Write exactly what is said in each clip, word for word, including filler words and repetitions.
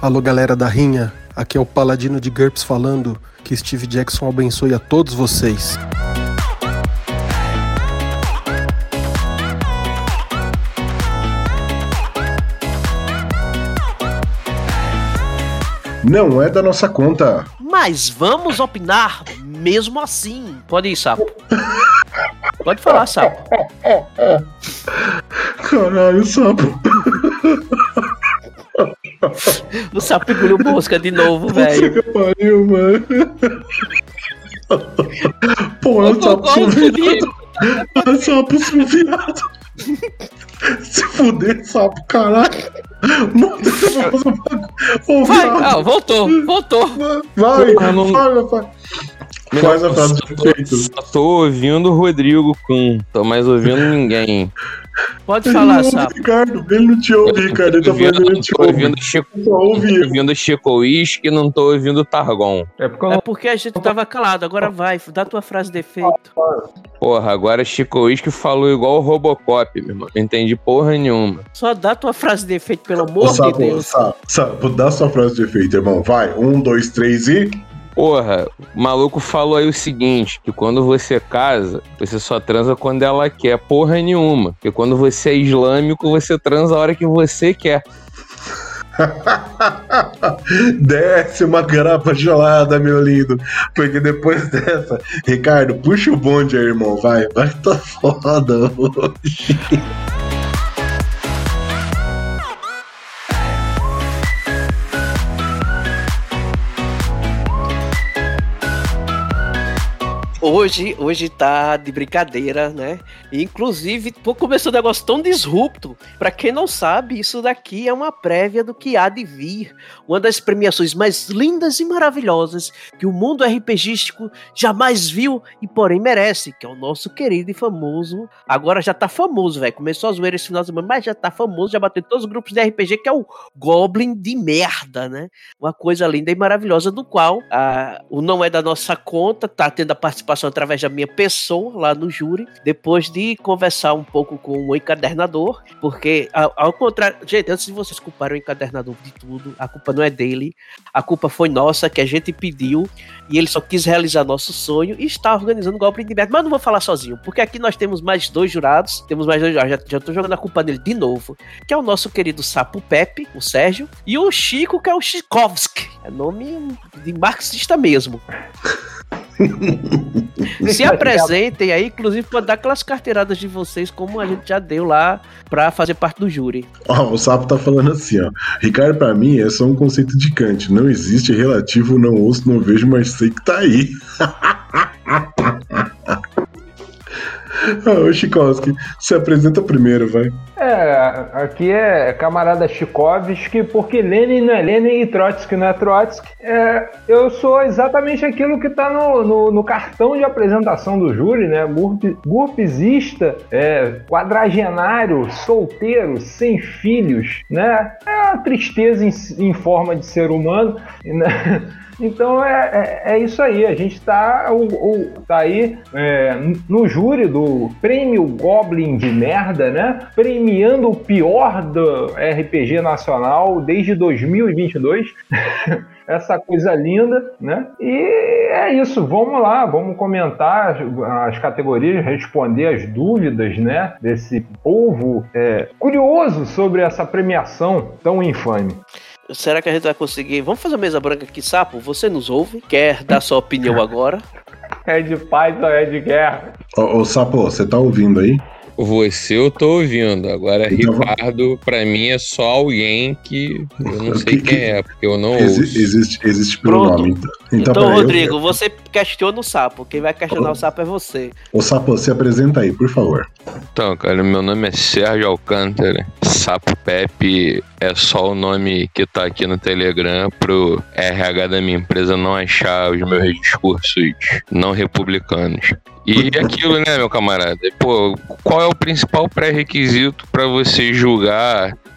Alô, galera da Rinha, aqui é o Paladino de GURPS falando. Que Steve Jackson abençoe a todos vocês. Não é da nossa conta. Mas vamos opinar mesmo assim. Pode ir, Sapo. Pode falar, Sapo. Caralho, Sapo. O Sapo engoliu mosca de novo, velho. Puta que pariu, mano. Pô, é um sapo suviado. É um sapo suviado. Se fuder, sapo, caralho. Vai, ah, voltou, voltou. Vai, Porra, não... vai, vai. Faz a frase de efeito. Só tô ouvindo o Rodrigo Kun, tô mais ouvindo ninguém. Pode falar, Sapo. Ricardo, ele não te ouve, Ricardo. Ele tá falando, ele te ouve. Ouvindo Chico, tô ouvindo Chico Whisky e não tô ouvindo Targon. É porque, eu... é porque a gente tava calado, agora vai, dá tua frase de efeito. Porra, agora Chico Whisky falou igual o Robocop, meu irmão. Não entendi porra nenhuma. Só dá tua frase de efeito, pelo amor Ô, Sapo, de Deus. Sapo, Sapo, dá sua frase de efeito, irmão. Vai, um, dois, três e... Porra, o maluco falou aí o seguinte, que quando você casa, você só transa quando ela quer porra nenhuma. Porque quando você é islâmico, você transa a hora que você quer. Desce uma garapa gelada, meu lindo. Porque depois dessa, Ricardo, puxa o bonde aí, irmão. Vai, vai, tá foda hoje. Hoje, hoje tá de brincadeira, né? E, inclusive, pô, começou um negócio tão disrupto. Pra quem não sabe, isso daqui é uma prévia do que há de vir. Uma das premiações mais lindas e maravilhosas que o mundo RPGístico jamais viu e, porém, merece. Que é o nosso querido e famoso... Agora já tá famoso, velho. Começou a zoeira esse final de semana, mas já tá famoso. Já bateu em todos os grupos de R P G, que é o Goblin de merda, né? Uma coisa linda e maravilhosa, do qual a, o Não É Da Nossa Conta tá tendo a participação através da minha pessoa lá no júri, depois de conversar um pouco com o encadernador, porque ao, ao contrário, gente, antes de vocês culparem o encadernador de tudo, a culpa não é dele, a culpa foi nossa, que a gente pediu, e ele só quis realizar nosso sonho e está organizando o Goblin de merda. Mas não vou falar sozinho, porque aqui nós temos mais dois jurados, temos mais dois jurados, já, já tô jogando a culpa nele de novo, que é o nosso querido Sapo Pepe, o Sérgio, e o Chico, que é o Chikovski, é nome de marxista mesmo. Se apresentem aí, inclusive pode dar aquelas carteiradas de vocês, como a gente já deu lá pra fazer parte do júri. Ó, o Sapo tá falando assim, ó. Ricardo, pra mim, é só um conceito de Kant. Não existe relativo, não ouço, não vejo, mas sei que tá aí. Ah, ô Chikovski, se apresenta primeiro, vai. É, aqui é camarada Chikovski, porque Lenin não é Lenin e Trotsky não é Trotsky. É, eu sou exatamente aquilo que tá no, no, no cartão de apresentação do júri, né? Gurpzista, é, quadragenário, solteiro, sem filhos, né? É uma tristeza em, em forma de ser humano, né? Então é, é, é isso aí, a gente tá, o, o, tá aí é, no júri do Prêmio Goblin de Merda, né? Premiando o pior do R P G nacional desde dois mil e vinte e dois. Essa coisa linda, né? E é isso, vamos lá, vamos comentar as, as categorias, responder as dúvidas, né? Desse povo é, curioso sobre essa premiação tão infame. Será que a gente vai conseguir? Vamos fazer a mesa branca aqui, Sapo? Você nos ouve? Quer dar sua opinião agora? É de paz ou é de guerra? Ô, ô Sapo, você tá ouvindo aí? Você eu tô ouvindo. Agora, então, Ricardo, pra mim é só alguém que eu não sei que, quem é, porque eu não exi- ouço. Existe, existe pelo Pronto. nome. Então, então, Então, Rodrigo, eu... você questiona o Sapo. Quem vai questionar Ô, o Sapo é você. Ô Sapo, se apresenta aí, por favor. Então, cara, meu nome é Sérgio Alcântara. Sapo Pepe é só o nome que tá aqui no Telegram pro R H da minha empresa não achar os meus discursos não republicanos. E aquilo, né, meu camarada? Pô, qual é o principal pré-requisito pra você julgar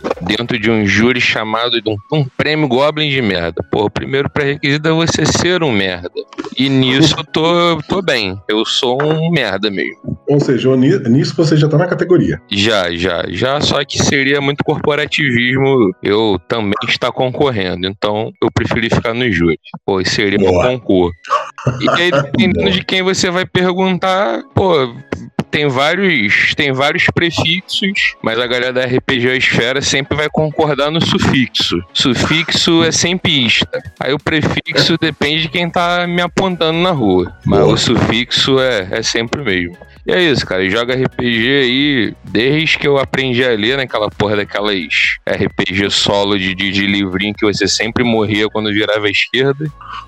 dentro de um júri chamado de um, um prêmio Goblin de merda. Pô, o primeiro pré-requisito é você ser um merda. E nisso eu tô, tô bem. Eu sou um merda mesmo. Ou seja, nisso você já tá na categoria. Já, já, já, só que seria muito corporativismo eu também estar concorrendo. Então eu preferi ficar no júri. Pô, seria um concurso. E aí, dependendo de quem você vai perguntar, pô, tem vários, tem vários prefixos, mas a galera da R P G Esfera sempre vai concordar no sufixo. Sufixo é sempre ista. Aí o prefixo depende de quem tá me apontando na rua. Mas o sufixo é, é sempre o mesmo. E é isso, cara. Joga R P G aí desde que eu aprendi a ler naquela porra daquelas R P G solo de, de, de livrinho que você sempre morria quando virava à esquerda.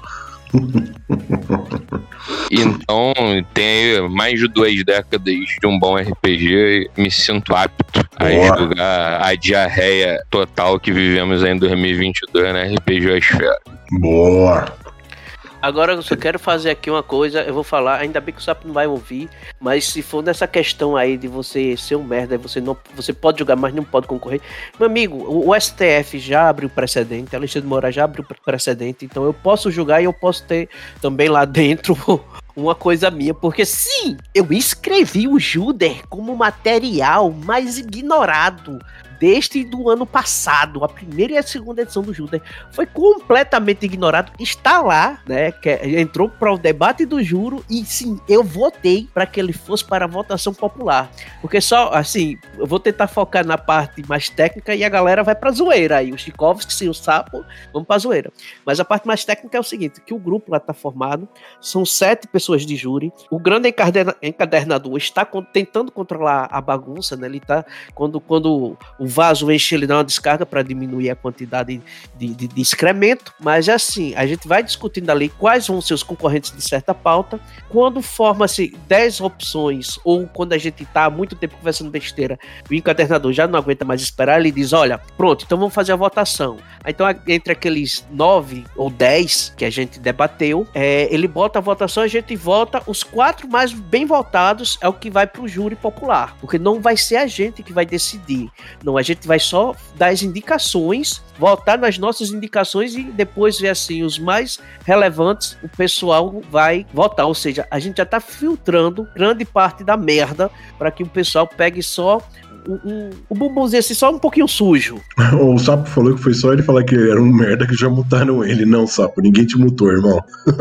Então, tem mais de duas décadas de um bom R P G e me sinto apto a julgar a diarreia total que vivemos aí em dois mil e vinte e dois na R P G Esfera. Boa! Agora eu só quero fazer aqui uma coisa, eu vou falar, ainda bem que o Sapo não vai ouvir, mas se for nessa questão aí de você ser um merda, você, não, você pode jogar, mas não pode concorrer. Meu amigo, o, o S T F já abriu precedente, a Alexandre de Moraes já abriu precedente, então eu posso jogar e eu posso ter também lá dentro uma coisa minha, porque sim, eu escrevi o Juder como material mais ignorado desde do ano passado. A primeira e a segunda edição do Juder foi completamente ignorado. Está lá, né? Que entrou para o debate do júri e sim, eu votei para que ele fosse para a votação popular. Porque só, assim, eu vou tentar focar na parte mais técnica e a galera vai pra zoeira aí. O Chikovski e o Sapo vão pra zoeira. Mas a parte mais técnica é o seguinte, que o grupo lá tá formado, são sete pessoas de júri. O grande encadernador está tentando controlar a bagunça, né? Ele tá, quando, quando o vaso enche, ele dá uma descarga para diminuir a quantidade de, de, de excremento, mas assim, a gente vai discutindo ali quais vão ser os concorrentes de certa pauta. Quando forma-se dez opções, ou quando a gente tá há muito tempo conversando besteira, o encadernador já não aguenta mais esperar, ele diz, olha, pronto, então vamos fazer a votação. Então, entre aqueles nove ou dez que a gente debateu, é, ele bota a votação, a gente vota, os quatro mais bem votados é o que vai pro júri popular, porque não vai ser a gente que vai decidir, não, a gente vai só dar as indicações, votar nas nossas indicações e depois ver assim, os mais relevantes, o pessoal vai votar, ou seja, a gente já tá filtrando grande parte da merda para que o pessoal pegue só um, um, um bumbumzinho assim, só um pouquinho sujo. O Sapo falou que foi só ele falar que era um merda que já mutaram ele. Não, Sapo, ninguém te mutou, irmão.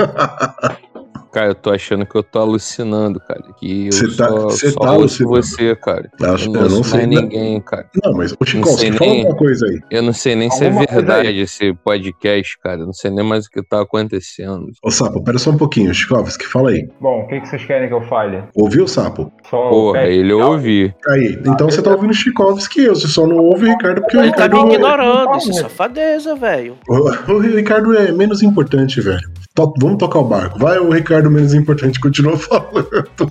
Cara, eu tô achando que eu tô alucinando, cara. Que eu cê tá, só, cê só tá ouço você, cara. Acho, eu não, eu não sei mais ninguém, cara. Não, mas o Chikovski, fala nem, uma coisa aí. Eu não sei nem Alguma se é verdade aí. esse podcast, cara. Eu não sei nem mais o que tá acontecendo. Ô, Sapo, pera só um pouquinho. Chikovski, fala aí. Bom, o que, que vocês querem que eu fale? Ouviu, Sapo? Só Porra, pé- ele eu Não, ouvi. Aí, então você tá ouvindo Chikovski e eu, você só não ouve o Ricardo porque o Ele tá Ricardo... me é- ignorando, isso é safadeza, velho. O, o Ricardo é menos importante, velho. To- Vamos tocar o barco. Vai o Ricardo menos importante, continua falando.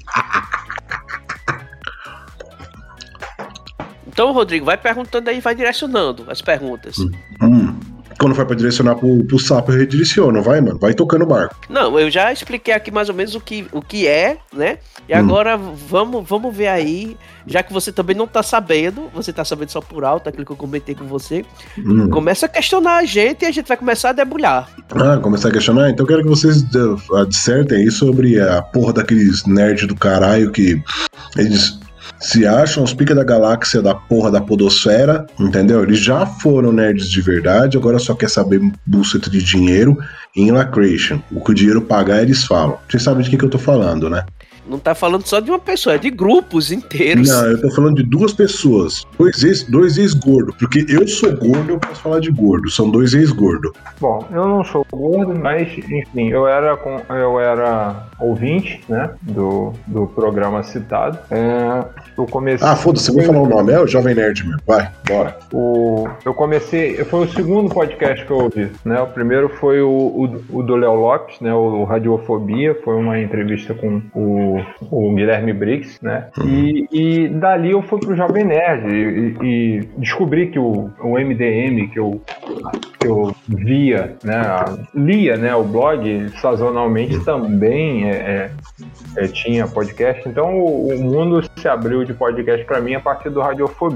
Então, Rodrigo, vai perguntando aí, vai direcionando as perguntas. Hum. Quando for pra direcionar pro, pro Sapo, eu redireciono, vai, mano. Vai tocando o barco. Não, eu já expliquei aqui mais ou menos o que, o que é, né? E Hum. agora vamos, vamos ver aí, já que você também não tá sabendo, você tá sabendo só por alto, aquilo que eu comentei com você, Hum. começa a questionar a gente e a gente vai começar a debulhar. Ah, começar a questionar? Então eu quero que vocês uh, dissertem aí sobre a porra daqueles nerds do caralho que eles se acham os pica da galáxia da porra da podosfera, entendeu? Eles já foram nerds de verdade, agora só quer saber buceta de dinheiro em lacration. O que o dinheiro pagar, eles falam. Vocês sabem de quem que eu tô falando, né? Não tá falando só de uma pessoa, é de grupos inteiros. Não, eu tô falando de duas pessoas. Dois ex, dois ex-gordo. Porque eu sou gordo, eu posso falar de gordo. São dois ex-gordo. Bom, eu não sou gordo, mas enfim, eu era, com, eu era ouvinte, né, do, do programa citado. É, eu comecei... Ah, foda-se, eu vou falar o nome. É o Jovem Nerd mesmo. Vai, bora. O, eu comecei, foi o segundo podcast que eu ouvi, né? O primeiro foi o, o, o do Léo Lopes, né? O Radiofobia, foi uma entrevista com o, o Guilherme Briggs, né? E, e dali eu fui pro Jovem Nerd e, e descobri que o, o M D M que eu, que eu via, né? Lia, né? O blog sazonalmente também é, é, é, tinha podcast. Então o, o mundo se abriu de podcast para mim a partir do Radiofobia.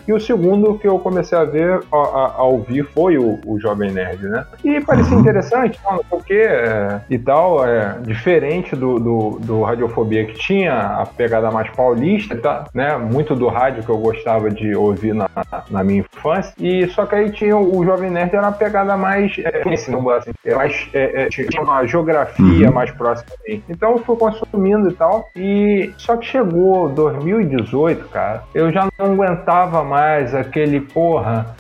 E o segundo que eu comecei a ver, a, a, a ouvir, foi o, o Jovem Nerd, né? E parecia interessante, não sei o que, é, e tal, é, diferente do, do, do Radiofobia, que tinha a pegada mais paulista, tá, né? Muito do rádio que eu gostava de ouvir na, na minha infância, e só que aí tinha o Jovem Nerd, era uma pegada mais, é, assim, mais é, é, tinha uma geografia mais próxima a mim. Então eu fui consumindo e tal, e só que chegou dois mil e dezoito, cara, eu já não aguentava mais aquele, porra,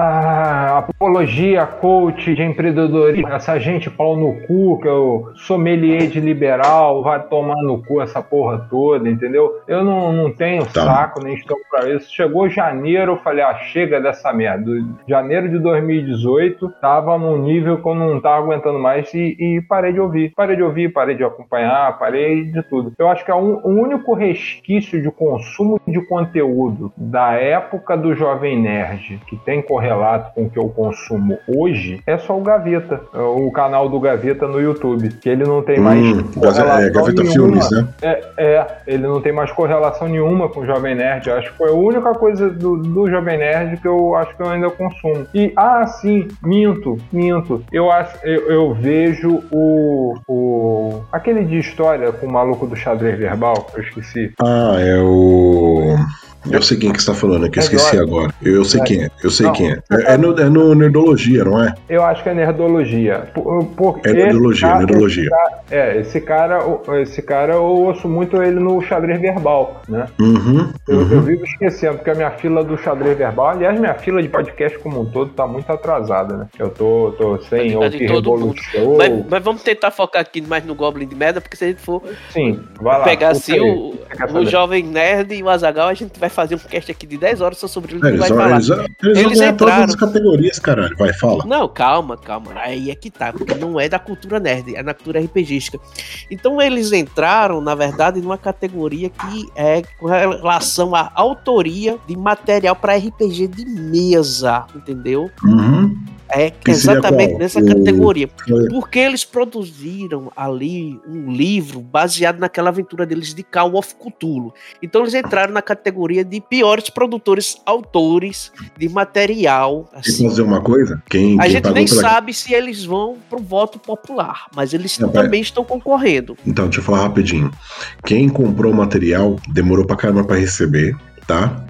a apologia coach de empreendedorismo, essa gente pau no cu, que eu sommelier de liberal, vai tomar no cu essa porra toda, entendeu? Eu não, não tenho tá. saco, nem estou pra isso. Chegou janeiro, eu falei, ah, chega dessa merda. Janeiro de dois mil e dezoito, tava num nível que eu não tava aguentando mais e, e parei de ouvir. Parei de ouvir, parei de acompanhar, parei de tudo. Eu acho que é um, o único resquício de consumo de conteúdo da época do Jovem Nerd que tem correlato com o que eu consumo hoje é só o Gaveta, o canal do Gaveta no YouTube, que ele não tem mais hum, correlação é, Gaveta nenhuma. Filmes, né? É, é, ele não tem mais correlação nenhuma com o Jovem Nerd. Eu acho que foi a única coisa do, do Jovem Nerd que eu acho que eu ainda consumo. E, ah, sim, minto, minto. Eu, acho, eu, eu vejo o, o... aquele de história com o maluco do xadrez verbal, que eu esqueci. Ah, é o... Eu sei quem que você tá falando, que eu esqueci agora. Eu sei quem é, eu sei não, quem é. É, é, no, é no Nerdologia, não é? Eu acho que é Nerdologia. Por, por é Nerdologia, cara, Nerdologia. Esse cara, é, esse cara, esse cara eu ouço muito ele no xadrez verbal, né? Uhum, eu, uhum. eu vivo esquecendo, porque a minha fila do xadrez verbal, aliás, minha fila de podcast como um todo tá muito atrasada, né? Eu tô, tô sem ouvir Revolution. Mas, mas vamos tentar focar aqui mais no Goblin de Merda, porque se a gente for Sim, vai lá, pegar assim aí, o, o Jovem Nerd e o Azaghal, a gente vai fazer um cast aqui de dez horas só sobre ele. É, eles vai falar. Eles, eles, eles entraram todas as categorias, caralho. Vai, fala. Não, calma, calma. Aí é que tá, porque não é da cultura nerd, é da cultura RPGística. Então eles entraram, na verdade, numa categoria que é com relação à autoria de material para R P G de mesa, entendeu? Uhum. É exatamente nessa categoria. Porque eles produziram ali um livro baseado naquela aventura deles de Call of Cthulhu. Então eles entraram na categoria de piores produtores, autores de material. Assim. Quer fazer uma coisa? Quem, a quem gente nem pela... sabe se eles vão pro voto popular, mas eles Não, também é. estão concorrendo. Então, deixa eu falar rapidinho. Quem comprou o material demorou pra caramba pra receber. Tá?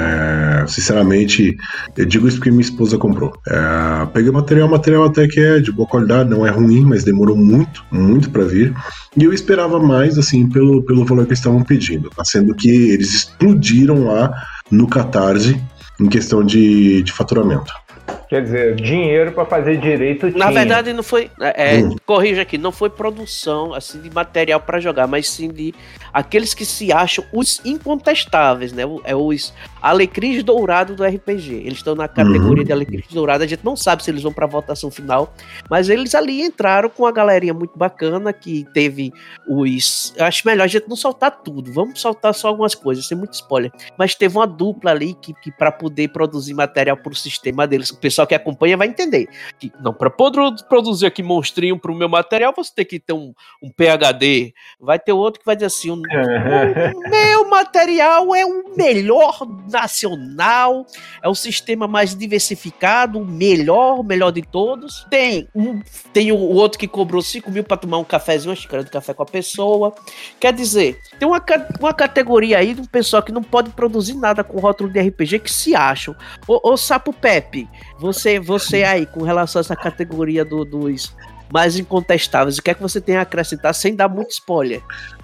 É, sinceramente, eu digo isso porque minha esposa comprou. É, peguei o material, o material até que é de boa qualidade, não é ruim, mas demorou muito, muito pra vir. E eu esperava mais, assim, pelo, pelo valor que eles estavam pedindo, tá? Sendo que eles explodiram lá no Catarse em questão de, de faturamento. Quer dizer, dinheiro para fazer direito tinha. Na verdade, não foi. É, hum. Corrija aqui, não foi produção assim de material para jogar, mas sim de aqueles que se acham os incontestáveis, né? É os alecrins dourados do R P G. Eles estão na categoria uhum. de alecrins dourados. A gente não sabe se eles vão para votação final, mas eles ali entraram com uma galerinha muito bacana que teve os. Eu acho melhor a gente não soltar tudo. Vamos soltar só algumas coisas, sem muito spoiler. Mas teve uma dupla ali que, que para poder produzir material para o sistema deles. O pessoal que acompanha vai entender que não, para produzir aqui monstrinho pro meu material, você tem que ter um, um P H D. Vai ter outro que vai dizer assim: o, o meu material é o melhor nacional, é o sistema mais diversificado, o melhor, o melhor de todos. Tem um, tem o, o outro que cobrou cinco mil para tomar um cafezinho, uma xícara de café com a pessoa. Quer dizer, tem uma, uma categoria aí de um pessoal que não pode produzir nada com rótulo de R P G que se acham. Ô, ô Sapo Pepe, Você, você aí, com relação a essa categoria do, dos mais incontestáveis, o que é que você tem a acrescentar sem dar muito spoiler?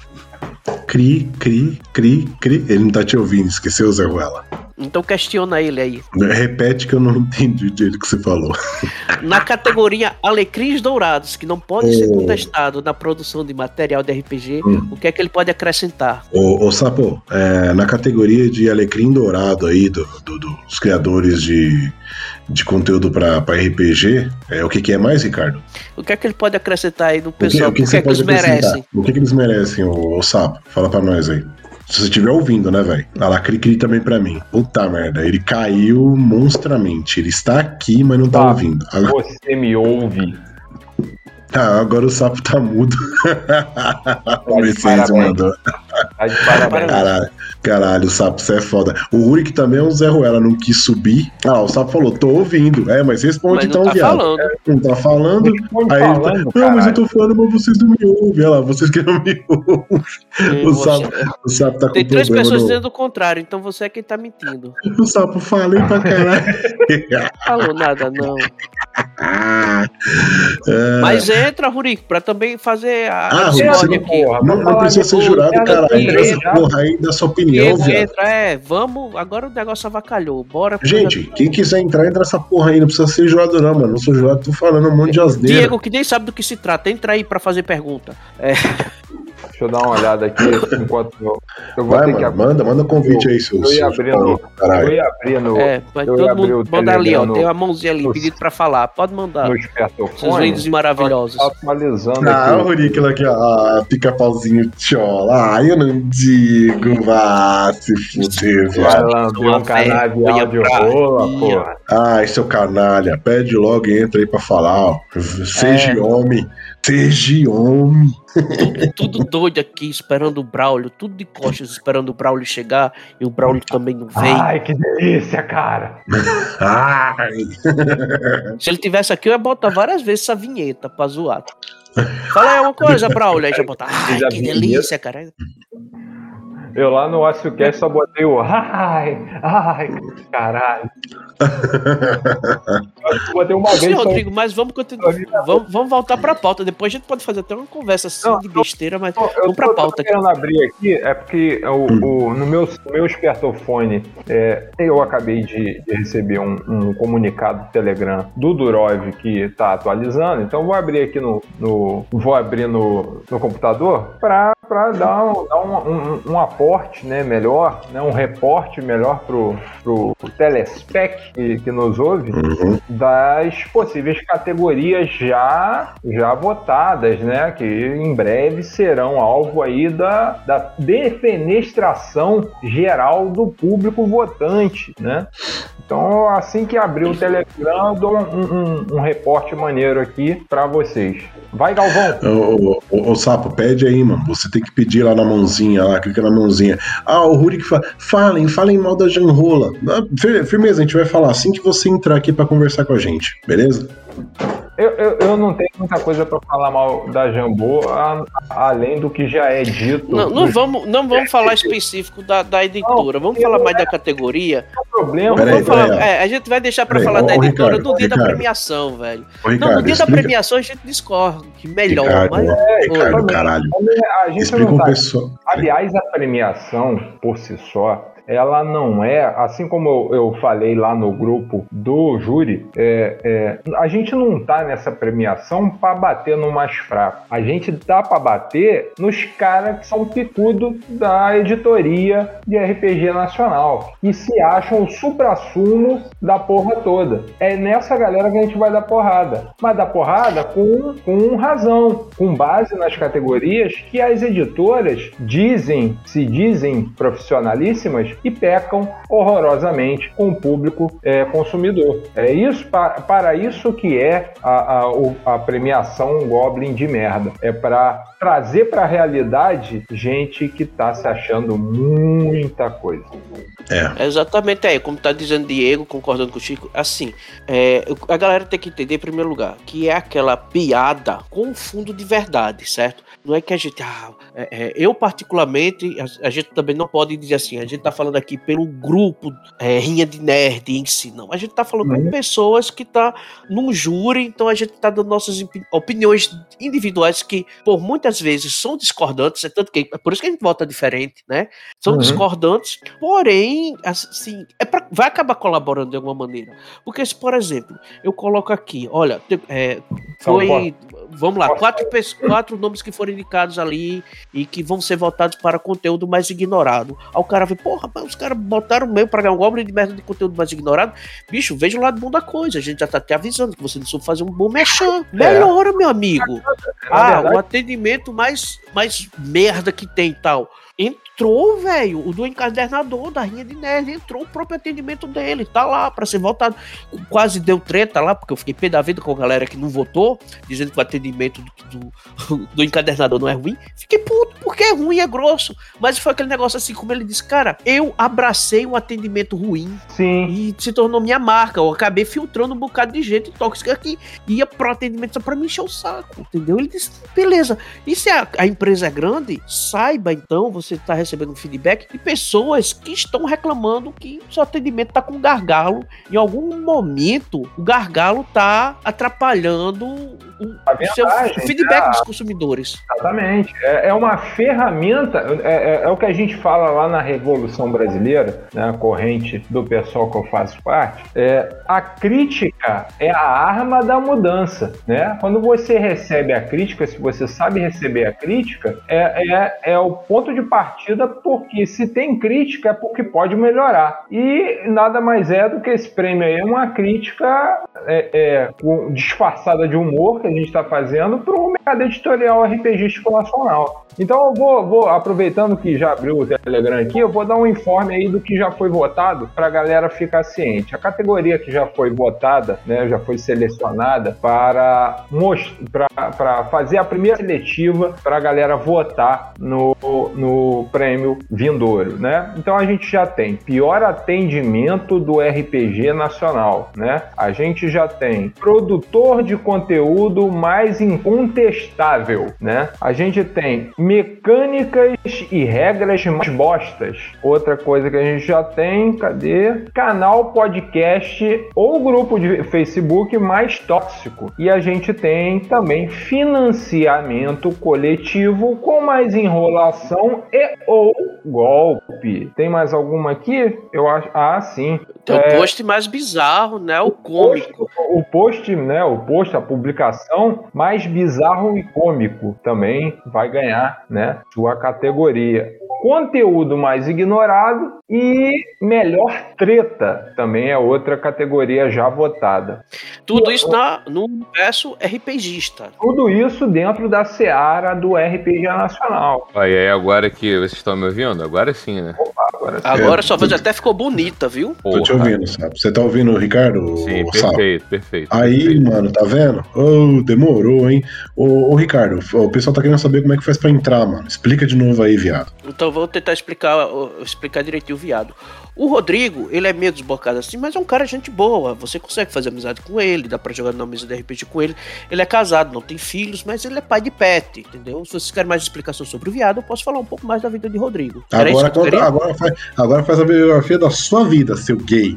Cri, cri, cri, cri. Ele não tá te ouvindo, esqueceu, Zé Ruela? Então questiona ele aí. Repete que eu não entendi o jeito que você falou. Na categoria Alecrins Dourados, que não pode oh. ser contestado na produção de material de R P G, hum. o que é que ele pode acrescentar? Ô, ô Sapo, é, na categoria de Alecrim Dourado aí, do, do, dos criadores de, de conteúdo pra, pra R P G, é, o que, que é mais, Ricardo? O que é que ele pode acrescentar aí no pessoal? O que, o que, o que é que eles merecem? O que, que eles merecem, ô, ô Sapo? Fala pra nós aí. Se você estiver ouvindo, né, velho? A lá, cri-cri também pra mim. Puta merda, ele caiu monstramente. Ele está aqui, mas não tá, tá ouvindo. Agora... Você me ouve. Tá, agora o Sapo tá mudo. O Mercedes mandou. Tá de parabéns. Caralho, caralho, o Sapo, você é foda. O Rurik também é um Zé Ruela, não quis subir. Ah, o Sapo falou, tô ouvindo. É, mas responde Mas então, não tá viado. falando. Não tá falando. Responde Aí ele tá, falando, não, mas eu caralho. tô falando, mas vocês não me ouvem. Olha lá, vocês que não me ouvem. Hum, O você- Sapo, o Sapo tá com Tem três problema pessoas no... dizendo o contrário, então você é quem tá mentindo. O Sapo, falei pra caralho. Falou nada, não. Ah, é. Mas entra, Rurico, pra também fazer a, Ah, a Rurico, discórdia você não- aqui. Porra, Não, vamos não falar precisa de ser tudo, jurado, merda caralho. aqui, Entra essa já. porra aí, dá sua opinião, Diego, viado. entra, é, vamos, agora o negócio avacalhou, bora. Gente, quem quiser entrar, entra essa porra aí. Não precisa ser jurado, não, mano. Não sou jurado, tô falando um monte de asneira. Diego, que nem sabe do que se trata, entra aí pra fazer pergunta. É, Deixa eu dar uma olhada aqui enquanto eu, eu vou Vai, ter mano, que manda, manda convite aí, seu. Eu ia seu abrir Paulo, no. caralho. Eu ia abrir no. é vai eu todo ia abrir mundo o mandar ali, ó, Telegram tem no- uma mãozinha ali, no- pedido pra falar, pode mandar. no Seus espertofone. lindos e maravilhosos. Tá atualizando Ah, aqui. o Rurico aqui, ó. Ah, pica-pauzinho tchola. Ah, eu não digo, vá se fuder, Vai viado. lamber um canavial de pra rola, mim, porra. Ai, seu canalha, pede logo e entra aí pra falar, ó. Seja É. homem, seja homem. Tudo, tudo doido aqui, esperando o Braulio, tudo de costas, esperando o Braulio chegar, e o Braulio também não vem. Ai, que delícia, cara. Ai. Se ele tivesse aqui, eu ia botar várias vezes essa vinheta pra zoar. Fala aí uma coisa, Braulio, aí já botar. Ai, Já que vinheta. delícia, cara. Eu lá no OcioCast só botei o ai, ai, caralho. Eu botei uma Sim, vez só. Rodrigo, mas vamos continuar. Vamos, vamos voltar pra pauta. Depois a gente pode fazer até uma conversa assim Não, de besteira, mas Eu vamos pra tô- pauta tô aqui. querendo abrir aqui, é porque o, o- no meu, no meu espertofone, é, eu acabei de, de receber um, um comunicado do Telegram do Durov que está atualizando, então vou abrir aqui no, no- vou abrir no, no computador para dar, um, dar um, um, um aporte, né, melhor, né, um reporte melhor pro, pro telespec que, que nos ouve, Uhum. das possíveis categorias já, já votadas, né? Que em breve serão alvo aí da, da defenestração geral do público votante, né? Então, assim que abrir o Telegram, eu dou um, um, um reporte maneiro aqui para vocês. Vai, Galvão! Ô, ô, ô, ô, Sapo, pede aí, mano. Você tem que pedir lá na mãozinha, lá, clica na mãozinha. Ah, o Rurik fala, falem, falem mal da Janrola. Ah, fir- firmeza, a gente vai falar assim que você entrar aqui pra conversar com a gente, beleza? Eu, eu, eu não tenho muita coisa para falar mal da Jambô, a- além do que já é dito. Não, não, dos vamos, não vamos falar específico da, da editora, vamos falar mais da categoria. problemas. Vamos, Peraí, vamos falar, peraí, ó. é, a gente vai deixar pra Peraí, falar ô, da ô, editora Ricardo, no dia da Ricardo. premiação, velho. Ô, Não, Ricardo, no dia da explica. premiação a gente discorre que melhor, Ricardo, mas. Ricardo, Oi. caralho. A gente Explica não um tá. pessoal. Aliás, a premiação, por si só, ela não é, assim como eu, eu falei lá no grupo do júri, é, é, a gente não tá nessa premiação para bater no mais fraco. A gente tá para bater nos caras que são picudo da editoria de R P G nacional e se acham o suprassumo da porra toda. É nessa galera que a gente vai dar porrada. Mas dar porrada com, com razão, com base nas categorias que as editoras dizem, se dizem profissionalíssimas e pecam horrorosamente com o público é, consumidor. É isso, pa, para isso que é a, a, o- a premiação Goblin de merda. É para trazer para a realidade gente que tá se achando muita coisa. É. É exatamente aí, como tá dizendo Diego, concordando com o Chico, assim, é, a galera tem que entender, em primeiro lugar, que é aquela piada com fundo de verdade, certo? Não é que a gente, ah, é, é, eu particularmente, a, a gente também não pode dizer assim, a gente tá falando aqui pelo grupo é, Rinha de Nerd em si, não, a gente tá falando Uhum. com pessoas que tá num júri, então a gente tá dando nossas impi- opiniões individuais que, por muitas vezes, são discordantes, é tanto que, é por isso que a gente vota diferente, né? São Uhum. discordantes, porém, assim, é pra, vai acabar colaborando de alguma maneira. Porque se, por exemplo, eu coloco aqui, olha, te- é, foi, vamos lá, quatro, pes- quatro nomes que foram indicados ali e que vão ser votados para conteúdo mais ignorado. Aí o cara vê, porra, mas os caras botaram o meu para ganhar um Goblin de merda de conteúdo mais ignorado. Bicho, veja o lado bom da coisa, a gente já tá te avisando que você não soube fazer um bom mexão. Melhora, meu amigo. Ah, verdade- o atendimento mais, mais merda que tem e tal. Entrou, velho, o do encadernador da Rinha de Nerd, entrou o próprio atendimento dele, tá lá pra ser votado. Quase deu treta lá, porque eu fiquei pé da vida com a galera que não votou, dizendo que o atendimento do, do, do encadernador não é ruim. Fiquei puto, por quê, é ruim, é grosso. Mas foi aquele negócio assim, como ele disse, cara, eu abracei um atendimento ruim. Sim. E se tornou minha marca. Eu acabei filtrando um bocado de gente tóxica que ia pro atendimento só pra me encher o saco, entendeu? Ele disse, beleza. E se a, a empresa é grande, saiba então, você tá recebendo um feedback de pessoas que estão reclamando que seu atendimento tá com gargalo. Em algum momento, o gargalo tá atrapalhando o, o seu feedback é, dos consumidores. Exatamente. É, é uma ferramenta, é, é, é o que a gente fala lá na Revolução Brasileira, né, a corrente do pessoal que eu faço parte. É, a crítica é a arma da mudança, né? Quando você recebe a crítica, se você sabe receber a crítica, é, é, é o ponto de partida, porque se tem crítica é porque pode melhorar. E nada mais é do que esse prêmio aí, uma crítica é, é, disfarçada de humor que a gente está fazendo para o mercado editorial RPGístico nacional. Então eu vou, vou, aproveitando que já abriu o Telegram aqui, eu vou dar um informe aí do que já foi votado para a galera ficar ciente. A categoria que já foi votada, né, já foi selecionada para, para fazer a primeira seletiva para a galera votar no, no prêmio vindouro, né? Então a gente já tem pior atendimento do R P G nacional, né? A gente já tem produtor de conteúdo mais incontestável, né? A gente tem mecânicas e regras mais bostas. Outra coisa que a gente já tem, cadê? Canal podcast ou grupo de Facebook mais tóxico. E a gente tem também financiamento coletivo com mais enrolação e ou golpe. Tem mais alguma aqui? Eu acho. Ah, sim. Tem é... o post mais bizarro, né? O, o cômico. Post, o post, né? O post, a publicação mais bizarro e cômico também vai ganhar, né? Sua categoria. Conteúdo mais ignorado e melhor treta também é outra categoria já votada. Tudo isso na, no universo RPGista. Tudo isso dentro da seara do R P G nacional. Aí, aí agora que vocês estão me ouvindo? Agora sim, né? Opa, agora sim. Agora é, sua voz até ficou bonita, viu? Tô Porra. te ouvindo, sabe? Você tá ouvindo o Ricardo? Sim, perfeito, perfeito. Aí, perfeito. mano, tá vendo? Oh, demorou, hein? Ô, ô, Ricardo, o pessoal tá querendo saber como é que faz pra entrar, mano. Explica de novo aí, viado. Então vou tentar explicar, explicar direitinho o viado. O Rodrigo, ele é meio desbocado assim, mas é um cara gente boa. Você consegue fazer amizade com ele, dá pra jogar na mesa de R P G com ele. Ele é casado, não tem filhos, mas ele é pai de pet, entendeu? Se vocês querem mais explicação sobre o viado, eu posso falar um pouco mais da vida de Rodrigo. Agora, conta, agora, faz, agora faz a biografia da sua vida, seu gay.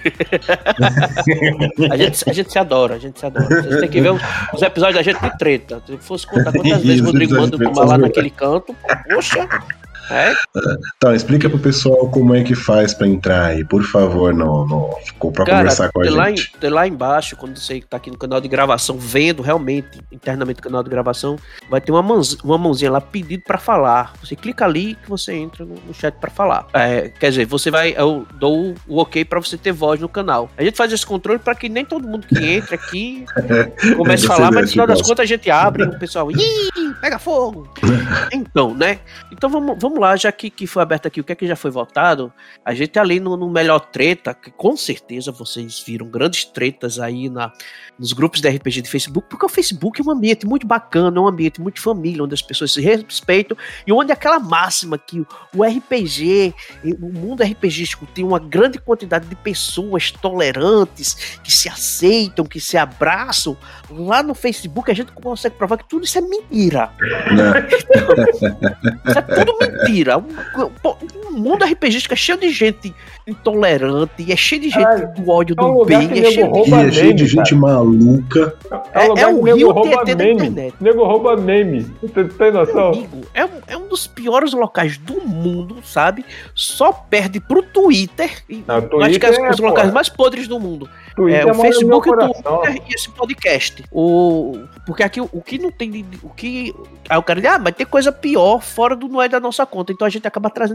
a, gente, a gente se adora, a gente se adora. Vocês têm que ver os, os episódios da gente de treta. Se fosse contar quantas vezes o Rodrigo manda tomar lá naquele canto, poxa... É? Então, explica pro pessoal como é que faz pra entrar aí, por favor, no, no, pra Cara, conversar com a lá gente. Em, lá embaixo, quando você tá aqui no canal de gravação, vendo realmente, internamente o canal de gravação, vai ter uma, mãozinha, uma mãozinha lá pedido pra falar. Você clica ali que você entra no, no chat pra falar. É, quer dizer, você vai, eu dou o ok pra você ter voz no canal. A gente faz esse controle pra que nem todo mundo que entra aqui comece a falar, mas no final das contas a gente abre e o pessoal, ih, pega fogo. Então, né? Então vamos, vamos Vamos lá, já que, que foi aberto aqui, o que é que já foi votado, a gente ali no, no melhor treta, que com certeza vocês viram grandes tretas aí na, nos grupos de R P G de Facebook, porque o Facebook é um ambiente muito bacana, é um ambiente muito família, onde as pessoas se respeitam, e onde aquela máxima que o R P G, o mundo RPGístico tem uma grande quantidade de pessoas tolerantes, que se aceitam, que se abraçam, lá no Facebook a gente consegue provar que tudo isso é mentira. Isso é tudo mentira. Mentira. O mundo RPGístico é cheio de gente intolerante, é cheio de gente Ai, do ódio do é bem, é cheio de, é cheio de gente maluca. É, é, é o rio T T da internet. Nego rouba meme. Você tem noção? Amigo, é, é um dos piores locais do mundo, sabe? Só perde pro Twitter. Não, Twitter acho que é, é os locais mais podres do mundo. Twitter é, o Facebook, o Twitter e esse podcast. O, porque aqui o, o que não tem. O que. Aí o cara diz, ah, mas tem coisa pior fora do não é da nossa conta. Então a gente acaba trazendo pra cá pra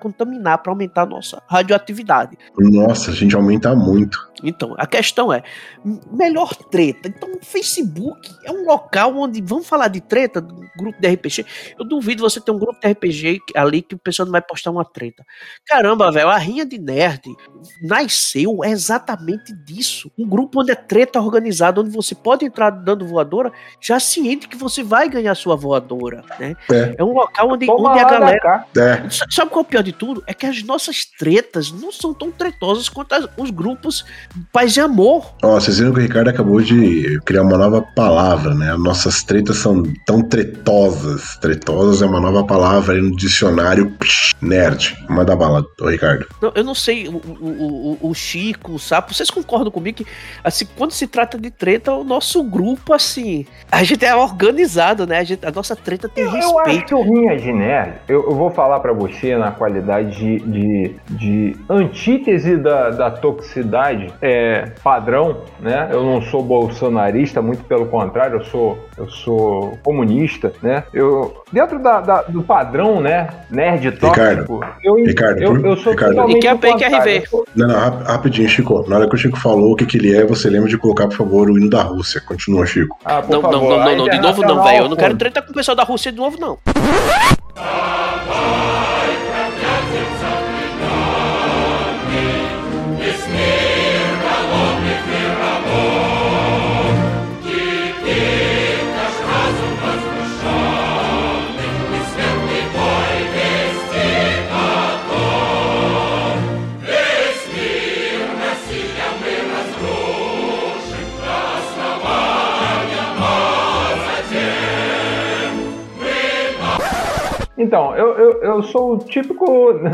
contaminar, para aumentar a nossa radioatividade. Nossa, a gente aumenta muito. Então, a questão é, melhor treta. Então, o Facebook é um local onde, vamos falar de treta, grupo de R P G, eu duvido você ter um grupo de R P G ali que o pessoal não vai postar uma treta. Caramba, velho, a Rinha de Nerd nasceu exatamente disso. Um grupo onde é treta organizada, onde você pode entrar dando voadora, já ciente que você vai ganhar sua voadora, né? É, é um local onde, onde a galera... É. Sabe qual é o pior de tudo? É que as nossas tretas não são tão tretosas quanto as, os grupos paz e amor. Ó, vocês viram que o Ricardo acabou de criar uma nova palavra, né? Nossas tretas são tão tretosas. Tretosas é uma nova palavra aí no dicionário. Psh, nerd. Manda bala, ô Ricardo. Não, eu não sei, o, o, o, o Chico, o Sapo, vocês concordam comigo que, assim, quando se trata de treta, o nosso grupo, assim, a gente é organizado, né? A, gente, a nossa treta tem eu, respeito. Eu acho que o Rinha de Nerd, eu, eu vou falar pra você na qualidade de, de, de antítese da, da toxicidade é, padrão, né? Eu não sou bolsonarista, muito pelo contrário, eu sou, eu sou comunista, né? Eu, dentro da, da, do padrão, né? Nerd tóxico, Ricardo, eu, Ricardo, eu, eu sou Ricardo. totalmente E que é P Q R V. Não, não, rapidinho, Chico. Na hora que o Chico falou o que, que ele é, você lembra de colocar, por favor, o hino da Rússia. Continua, Chico. Ah, não, não, não, não, não, de novo não, velho. Eu não quero treta com o pessoal da Rússia de novo, não. Então, eu, eu, eu sou o típico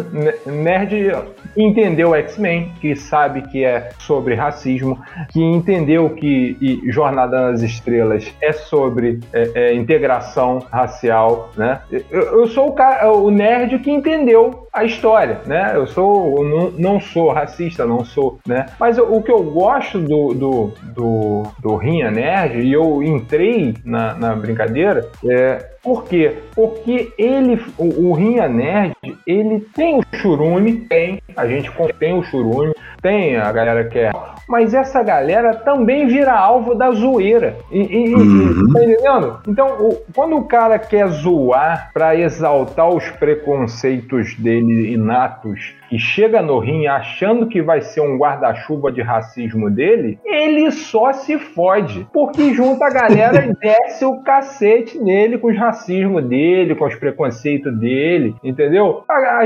nerd que entendeu X-Men, que sabe que é sobre racismo, que entendeu que e Jornada nas Estrelas é sobre é, é, integração racial, né? Eu, eu sou o, cara, o nerd que entendeu a história, né? Eu sou, eu não, não sou racista, não sou, né? Mas eu, o que eu gosto do, do, do, do Rinha Nerd, e eu entrei na, na brincadeira, é... Por quê? Porque ele, o, o Rinha Nerd, ele tem o churume, tem, a gente tem o churume, tem a galera que é... Mas essa galera também vira alvo da zoeira. E, e, uhum. Tá entendendo? Então, o, quando o cara quer zoar pra exaltar os preconceitos dele inatos e chega no ringue achando que vai ser um guarda-chuva de racismo dele, ele só se fode. Porque junta a galera e desce o cacete nele com os racismos dele, com os preconceitos dele, entendeu? A, a,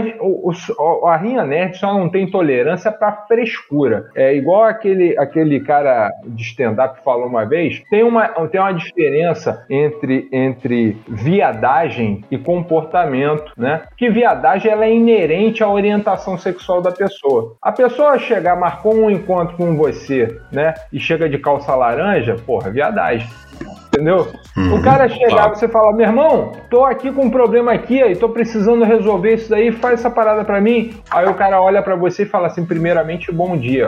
o, a Rinha Nerd só não tem tolerância pra frescura. É igual aquele, aquele cara de stand-up que falou uma vez, tem uma, tem uma diferença entre, entre viadagem e comportamento, né? Que viadagem ela é inerente à orientação sexual da pessoa. A pessoa chegar, marcou um encontro com você, né? E chega de calça laranja, porra, viadagem. Entendeu? Uhum. O cara chegar, você fala, meu irmão, tô aqui com um problema aqui e tô precisando resolver isso daí, faz essa parada pra mim. Aí o cara olha pra você e fala assim, primeiramente, bom dia.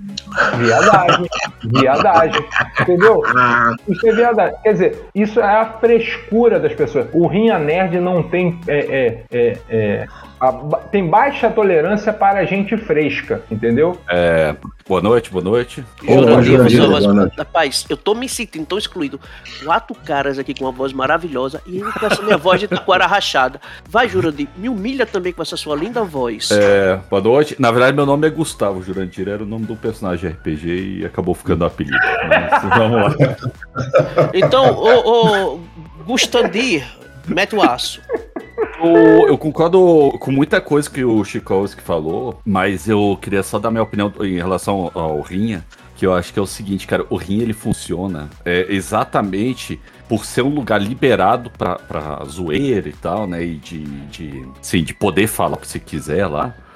Viadagem, viadagem, entendeu? Isso é viadagem. Quer dizer, isso é a frescura das pessoas. O Rinha Nerd não tem... É, é, é, é, a, tem baixa tolerância para gente fresca, entendeu? É, boa noite, boa noite. Jurandir, rapaz, eu tô me sentindo tão excluído. Quatro caras aqui com uma voz maravilhosa e eu com essa minha voz de taquara rachada. Vai, Jurandir, me humilha também com essa sua linda voz. É, boa noite. Na verdade, meu nome é Gustavo Jurandir, era o nome do personagem R P G e acabou ficando o apelido. Mas vamos lá. Então, ô, ô Gustandir, mete o aço. Eu, eu concordo com muita coisa que o Chikowski falou, mas eu queria só dar minha opinião em relação ao Rinha, que eu acho que é o seguinte, cara, o Rinha ele funciona é, exatamente por ser um lugar liberado pra, pra zoeira e tal, né, e de, de, sim, de poder falar o que você quiser lá.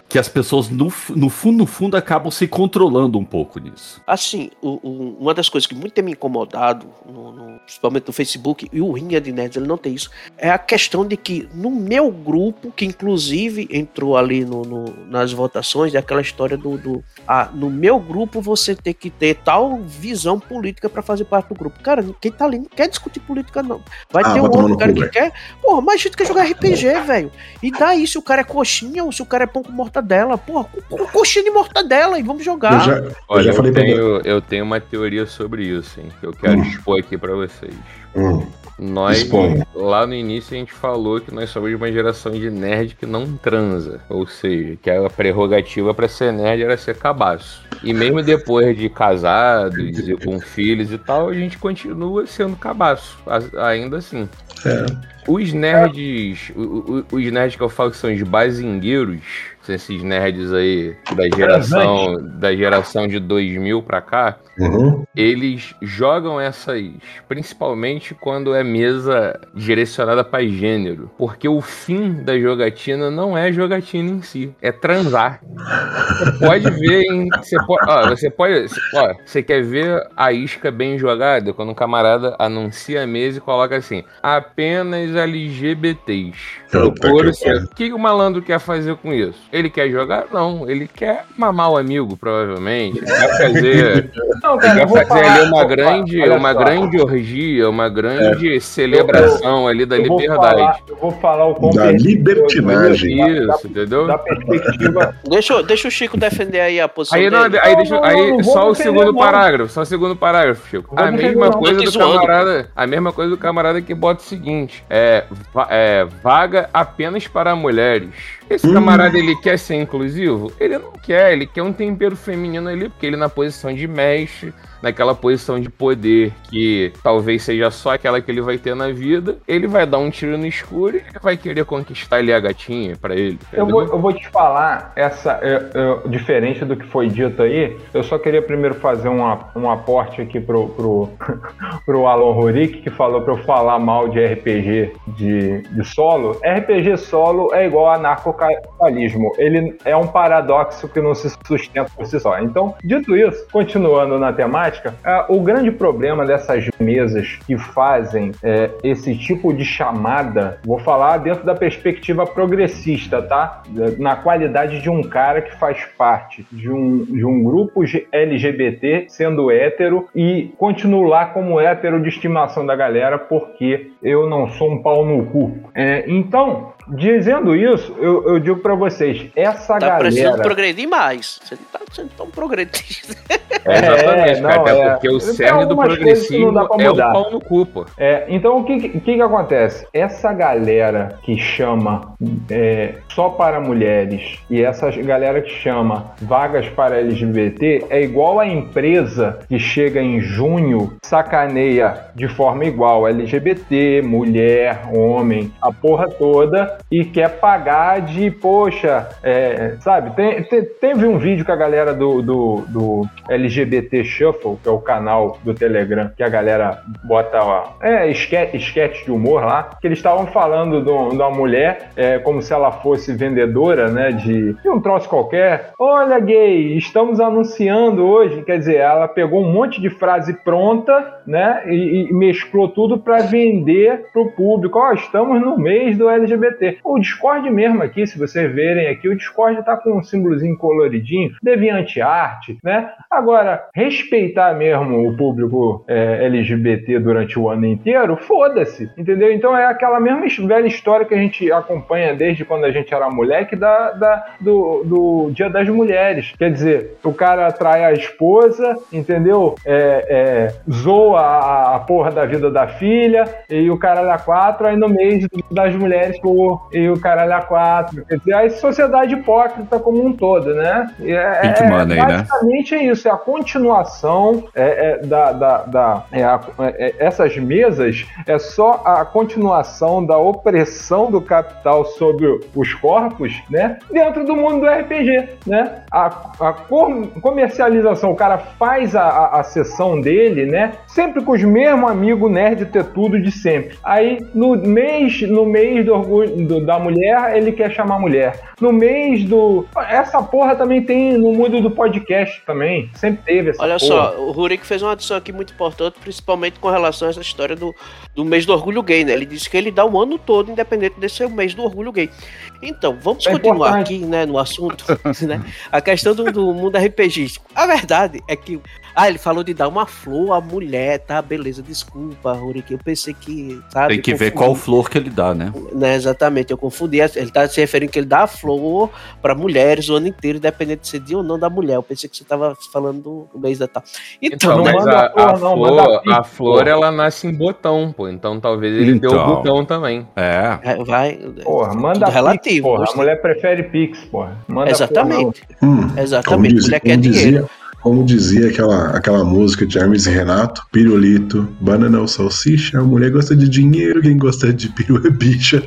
que as pessoas, no, no fundo, no fundo, acabam se controlando um pouco nisso. Assim, o, o, uma das coisas que muito tem me incomodado, no, no, principalmente no Facebook, e o Rinha de Nerds, ele não tem isso, é a questão de que no meu grupo, que inclusive entrou ali no, no, nas votações, é aquela história do, do ah, no meu grupo você tem que ter tal visão política pra fazer parte do grupo. Cara, quem tá ali não quer discutir política, não. Vai Ah, ter um vai tomar outro no cara cu, que velho. quer. Porra, mas a gente quer jogar R P G, velho. E daí se o cara é coxinha ou se o cara é pão com mortadela. Porra, co- co- coxinha de mortadela e vamos jogar. Eu já, eu Olha, já eu, falei pra tenho, eu tenho uma teoria sobre isso, hein, que eu quero Hum. expor aqui pra vocês. Hum, Nós, Exponha. lá no início, a gente falou que nós somos uma geração de nerd que não transa. Ou seja, que a prerrogativa pra ser nerd era ser cabaço. E mesmo depois de casados e com filhos e tal, a gente continua sendo cabaço, a- ainda assim. é. Os nerds, o- o- os nerds que eu falo que são os bazingueiros, são esses nerds aí da geração, da geração de dois mil pra cá, Uhum. eles jogam essas, principalmente quando é mesa direcionada pra gênero, porque o fim da jogatina não é jogatina em si, é transar. Você pode ver em, você pode, ó, você pode, ó, você quer ver a isca bem jogada quando um camarada anuncia a mesa e coloca assim, apenas L G B T s. Puta Procura que se- pariu. O que o malandro quer fazer com isso? Ele quer jogar? Não, ele quer mamar o amigo, provavelmente. Ele quer fazer Não, Ele cara, eu vai vou fazer falar, ali uma vou- grande, olha uma só, grande orgia, uma grande celebração ali da eu vou liberdade. falar- Eu vou falar o quão Da pernicioso libertinagem. é da- Isso, entendeu? Da perspectiva. Deixa, eu- deixa o Chico defender aí a posição Aí, não, dele. aí, Não, deixa, não, aí não, não vou só o defender, segundo não. parágrafo, só o segundo parágrafo, Chico. Não vou A defender, mesma não. coisa Tô te do zoando. camarada, a mesma coisa do camarada que bota o seguinte, é, va- é vaga apenas para mulheres. Esse Hum. camarada, ele quer ser inclusivo? Ele não quer, ele quer um tempero feminino ali, porque ele na posição de mestre, naquela posição de poder que talvez seja só aquela que ele vai ter na vida, ele vai dar um tiro no escuro e ele vai querer conquistar ali a gatinha pra ele. Eu entendeu? vou, eu vou te falar, essa, é, é, diferente do que foi dito aí, eu só queria primeiro fazer um, a- um aporte aqui pro, pro, pro Alan Rurik, que falou pra eu falar mal de R P G de, de solo. R P G solo é igual a narcocapitalismo. Ele é um paradoxo que não se sustenta por si só. Então, dito isso, continuando na temática, é, o grande problema dessas mesas que fazem é, esse tipo de chamada, vou falar dentro da perspectiva progressista, tá? Na qualidade de um cara que faz parte de um, de um grupo L G B T, sendo hétero, e continuo lá como hétero de estimação da galera, porque eu não sou um pau no cu. É, então, dizendo isso, eu, eu digo pra vocês, essa Tá precisando galera... progredir mais. Você não tá sendo tão progredista. É, exatamente, não, cara, até é. porque o Tem cerne do algumas coisas que não progressismo dá pra é o mudar. pau no cu, pô. É, então o que, que, que acontece? Essa galera que chama é, só para mulheres e essa galera que chama vagas para L G B T é igual a empresa que chega em junho, sacaneia de forma igual L G B T, mulher, homem, a porra toda e quer pagar de, poxa, é, sabe? Tem, te- teve um vídeo com a galera do, do, do L G B T Shuffle, que é o canal do Telegram, que a galera bota, ó, é, esque- esquete de humor lá, que eles estavam falando de um- de uma mulher, é, como se ela fosse vendedora, né, de, de um troço qualquer. Olha, gay, estamos anunciando hoje, quer dizer, ela pegou um monte de frase pronta, né, e, e mesclou tudo para vender pro público. Ó, estamos no mês do L G B T. O Discord mesmo aqui, se vocês verem aqui, o Discord tá com um símbolozinho coloridinho, DeviantArt, né? Agora, respeitar mesmo o público é, L G B T durante o ano inteiro, foda-se, entendeu? Então é aquela mesma velha história que a gente acompanha desde quando a gente era moleque da, da, do, do Dia das Mulheres. Quer dizer, o cara atrai a esposa, entendeu? É, é, zoa a, a porra da vida da filha, e o caralho a quatro, aí no mês das mulheres, pô, e o caralho a quatro. Quer dizer, a sociedade hipócrita como um todo, né? E É, Pink é, Money, né? basicamente é isso, é a continuação é, é, da... da, da é a- é- essas mesas é só a continuação da opressão do capital sobre os corpos, né? Dentro do mundo do R P G, né? A, a com- comercialização, o cara faz a, a, a sessão dele, né? Sempre com os mesmos amigos nerd ter tudo de sempre. Aí, no mês, no mês do orgulho, do, da mulher, ele quer chamar mulher. No mês do... Essa porra também tem no mundo do podcast também. Sempre teve essa Olha porra. só, o Rurik fez uma adição aqui muito importante, principalmente com relação a essa história do, do mês do orgulho gay, né? Ele disse que ele dá o ano todo, independente desse ser o mês do orgulho gay. Então, vamos É continuar importante. aqui, né, no assunto, né? A questão do, do mundo RPGístico. A verdade é que... Ah, ele falou de dar uma flor à mulher, tá? Beleza, desculpa, Rurik. Eu pensei que, sabe... Tem que ver confundi. qual flor que ele dá, né? Né, exatamente, eu confundi. Ele tá se referindo que ele dá a flor pra mulheres o ano inteiro, independente de ser dia ou não da mulher. Eu pensei que você tava falando do, do mês da tal. Então, Então, né? mas manda a, flor, a não, flor, manda pix, a flor pô. ela nasce em botão, pô. Então talvez ele dê o Então. botão também. É. É, vai. Porra, tudo manda relativo. Pix, porra. A gostei. mulher prefere Pix, porra. Manda Exatamente. Hum, como Exatamente. dizia, mulher quer como dinheiro. dizia, como dizia aquela, aquela música de Hermes e Renato, pirulito, banana ou salsicha, a mulher gosta de dinheiro, quem gosta de peru é bicha.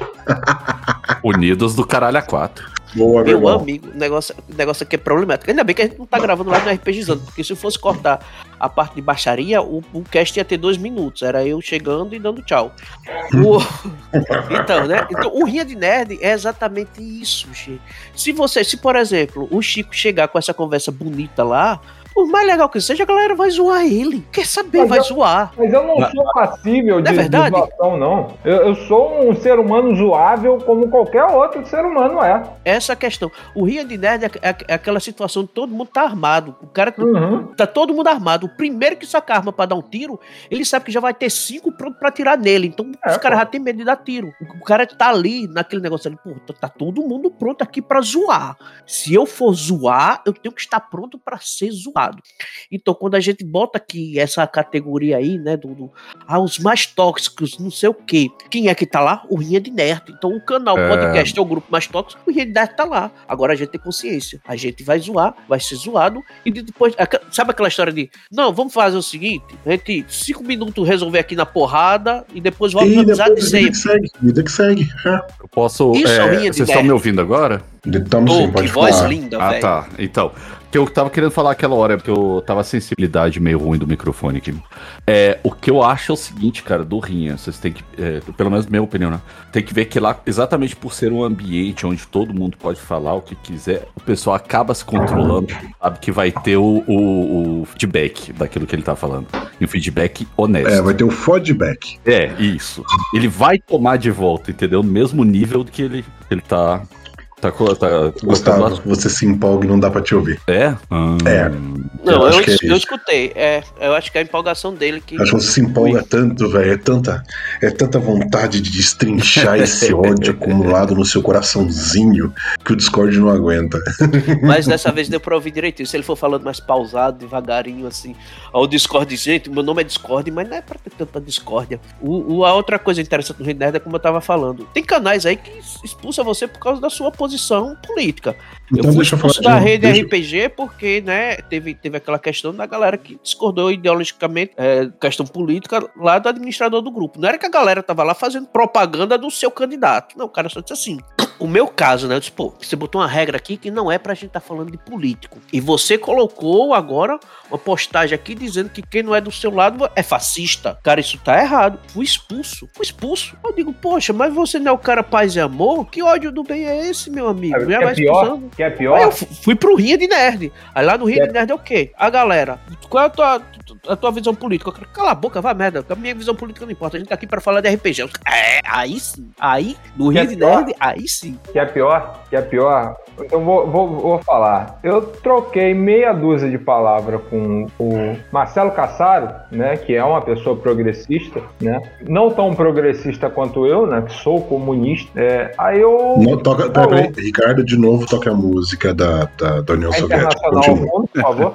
Unidos do caralho a quatro. Boa, meu Meu irmão. amigo, o negócio, o negócio aqui é problemático. Ainda bem que a gente não tá gravando lá no RPGizando, porque se eu fosse cortar a parte de baixaria, o, o cast ia ter dois minutos. Era eu chegando e dando tchau. O- Então, né? Então, o Rinha de Nerd é exatamente isso, gente. Se você, se por exemplo, o Chico chegar com essa conversa bonita lá, por mais legal que seja, a galera vai zoar ele. Quer saber, Mas vai eu- zoar. Mas eu não Não. sou passível Não de, é de verdade? zoação, não. Eu, eu sou um ser humano zoável como qualquer outro ser humano é. Essa é a questão. O Rinha de Nerd é, é- é aquela situação de todo mundo tá armado. O cara que Uhum. tá todo mundo armado. O primeiro que saca a arma pra dar um tiro, ele sabe que já vai ter cinco pronto pra tirar nele. Então É, os caras pô. já tem medo de dar tiro. O, o cara tá ali naquele negócio ali, pô, tá, tá todo mundo pronto aqui pra zoar. Se eu for zoar, eu tenho que estar pronto pra ser zoado. Então quando a gente bota aqui essa categoria aí, né, do, do ah, os mais tóxicos, não sei o quê. Quem é que tá lá? O Rinha de Nerd. Então o canal É. podcast é o grupo mais tóxico, o Rinha de Nerd tá lá. Agora a gente tem consciência. A gente vai zoar, vai ser zoado e depois, aca- sabe aquela história de não, vamos fazer o seguinte, a gente cinco minutos resolver aqui na porrada e depois volta E na amizade depois vida sempre. que segue, vida que segue. É. Eu posso. Isso é o é, Rinha de vocês estão Nerd. me ouvindo agora? Estamos Pô, sim, que pode voz falar. linda, Ah, velho. tá. Então, que eu tava querendo falar aquela hora, porque eu tava sensibilidade meio ruim do microfone aqui. É, o que eu acho é o seguinte, cara, do Rinha, vocês têm que, é, pelo menos minha opinião, né? Tem que ver que lá, exatamente por ser um ambiente onde todo mundo pode falar o que quiser, o pessoal acaba se controlando, sabe que vai ter o, o, o feedback daquilo que ele tá falando. E um feedback honesto. É, vai ter o feedback. É, isso. Ele vai tomar de volta, entendeu? No mesmo nível do que ele, ele tá. Tá, co- tá colocando Gustavo, as- você se empolga e não dá pra te ouvir. É? Ah. É. Não, Eu eu, acho que é eu isso. escutei. É, eu acho que é a empolgação dele que. Acho que você se empolga tanto, velho. É tanta, é tanta vontade de destrinchar esse ódio acumulado no seu coraçãozinho que o Discord não aguenta. Mas dessa vez deu pra ouvir direitinho. Se ele for falando mais pausado, devagarinho, assim, ao Discord, gente, meu nome é Discord, mas não é pra ter tanta discórdia. O, o- a outra coisa interessante do Rio Nerd é como eu tava falando. Tem canais aí que expulsa você por causa da sua posição política. Eu Então fui deixa eu falar expulso da de- rede deixa- R P G porque, né, teve, teve aquela questão da galera que discordou ideologicamente, é, questão política lá do administrador do grupo. Não era que a galera tava lá fazendo propaganda do seu candidato. Não, o cara só disse assim. O meu caso, né, eu disse, pô, você botou uma regra aqui que não é pra gente tá falando de político. E você colocou agora uma postagem aqui dizendo que quem não é do seu lado é fascista. Cara, isso tá errado. Fui expulso. Fui expulso. Eu digo, poxa, mas você não é o cara paz e amor? Que ódio do bem é esse, meu amigo? Sabe, Já que vai é pior? expulsando. Que é Aí pior? eu fu- fui pro Rinha de Nerd. Aí lá no Rinha É. de Nerd é o quê? A galera, qual é a tua, a tua visão política? Eu quero, cala a boca, vai merda. A minha visão política não importa. A gente tá aqui pra falar de R P G. Eu, É, aí sim. Aí, no Rinha é de pior? Nerd, aí sim. Que é pior? Que é pior? Então vou, vou, vou falar. Eu troquei meia dúzia de palavras com o Marcelo Cassaro, né? Que é uma pessoa progressista, né? Não tão progressista quanto eu, né? Que sou comunista. É, aí eu. Não, toca, pera, Falou. peraí, Ricardo, de novo toca a música da, da, da União É Soviética. internacional ao Continua. fundo, por favor.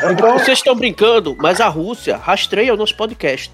Então, Vocês estão brincando, mas a Rússia rastreia o nosso podcast.